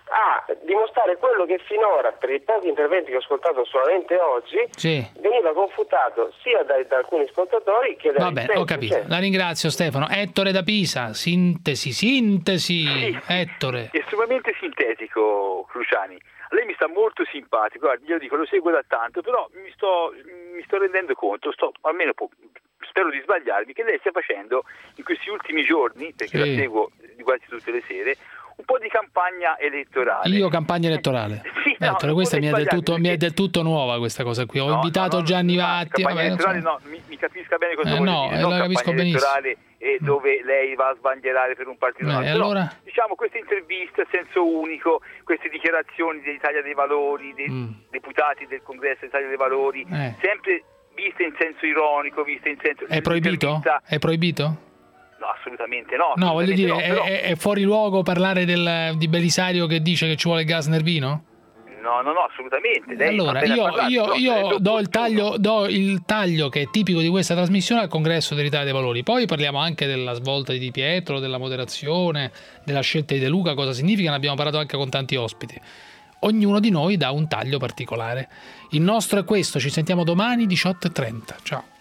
a dimostrare quello che finora, per i pochi interventi che ho ascoltato solamente oggi, sì. veniva confutato sia da, da alcuni ascoltatori che da... Va bene, ho capito. Cioè. La ringrazio Stefano. Ettore da Pisa, sintesi, sintesi. Sì, Ettore. È estremamente sintetico, Cruciani. Lei mi sta molto simpatico, guarda, io dico lo seguo da tanto, però mi sto, mi sto rendendo conto, sto, almeno spero di sbagliarmi, che lei stia facendo in questi ultimi giorni, perché sì. la seguo di quasi tutte le sere, un po' di campagna elettorale. Io campagna elettorale? Sì, no, Ettore, questa mi è, del tutto, mi è del tutto nuova questa cosa qui. Ho no, invitato no, no, Gianni Vatti. Campagna vabbè, elettorale no, mi, mi capisca bene cosa eh, vuol no, dire. No, la capisco benissimo. E dove lei va a sbandierare per un partito. Beh, no, allora... però, diciamo queste interviste a senso unico, queste dichiarazioni dell'Italia dei Valori, dei mm. deputati del Congresso dell'Italia dei Valori, eh. sempre viste in senso ironico, viste in senso... È proibito? È proibito? No, assolutamente no. No, assolutamente voglio dire, no, però... è, è fuori luogo parlare del, di Belisario che dice che ci vuole gas nervino? No, no, no, assolutamente. Lei allora, io, parlato, io, no, io do, il taglio, do il taglio che è tipico di questa trasmissione al Congresso dell'Italia dei Valori. Poi parliamo anche della svolta di Di Pietro, della moderazione, della scelta di De Luca, cosa significa, ne abbiamo parlato anche con tanti ospiti. Ognuno di noi dà un taglio particolare. Il nostro è questo, ci sentiamo domani diciotto e trenta. Ciao.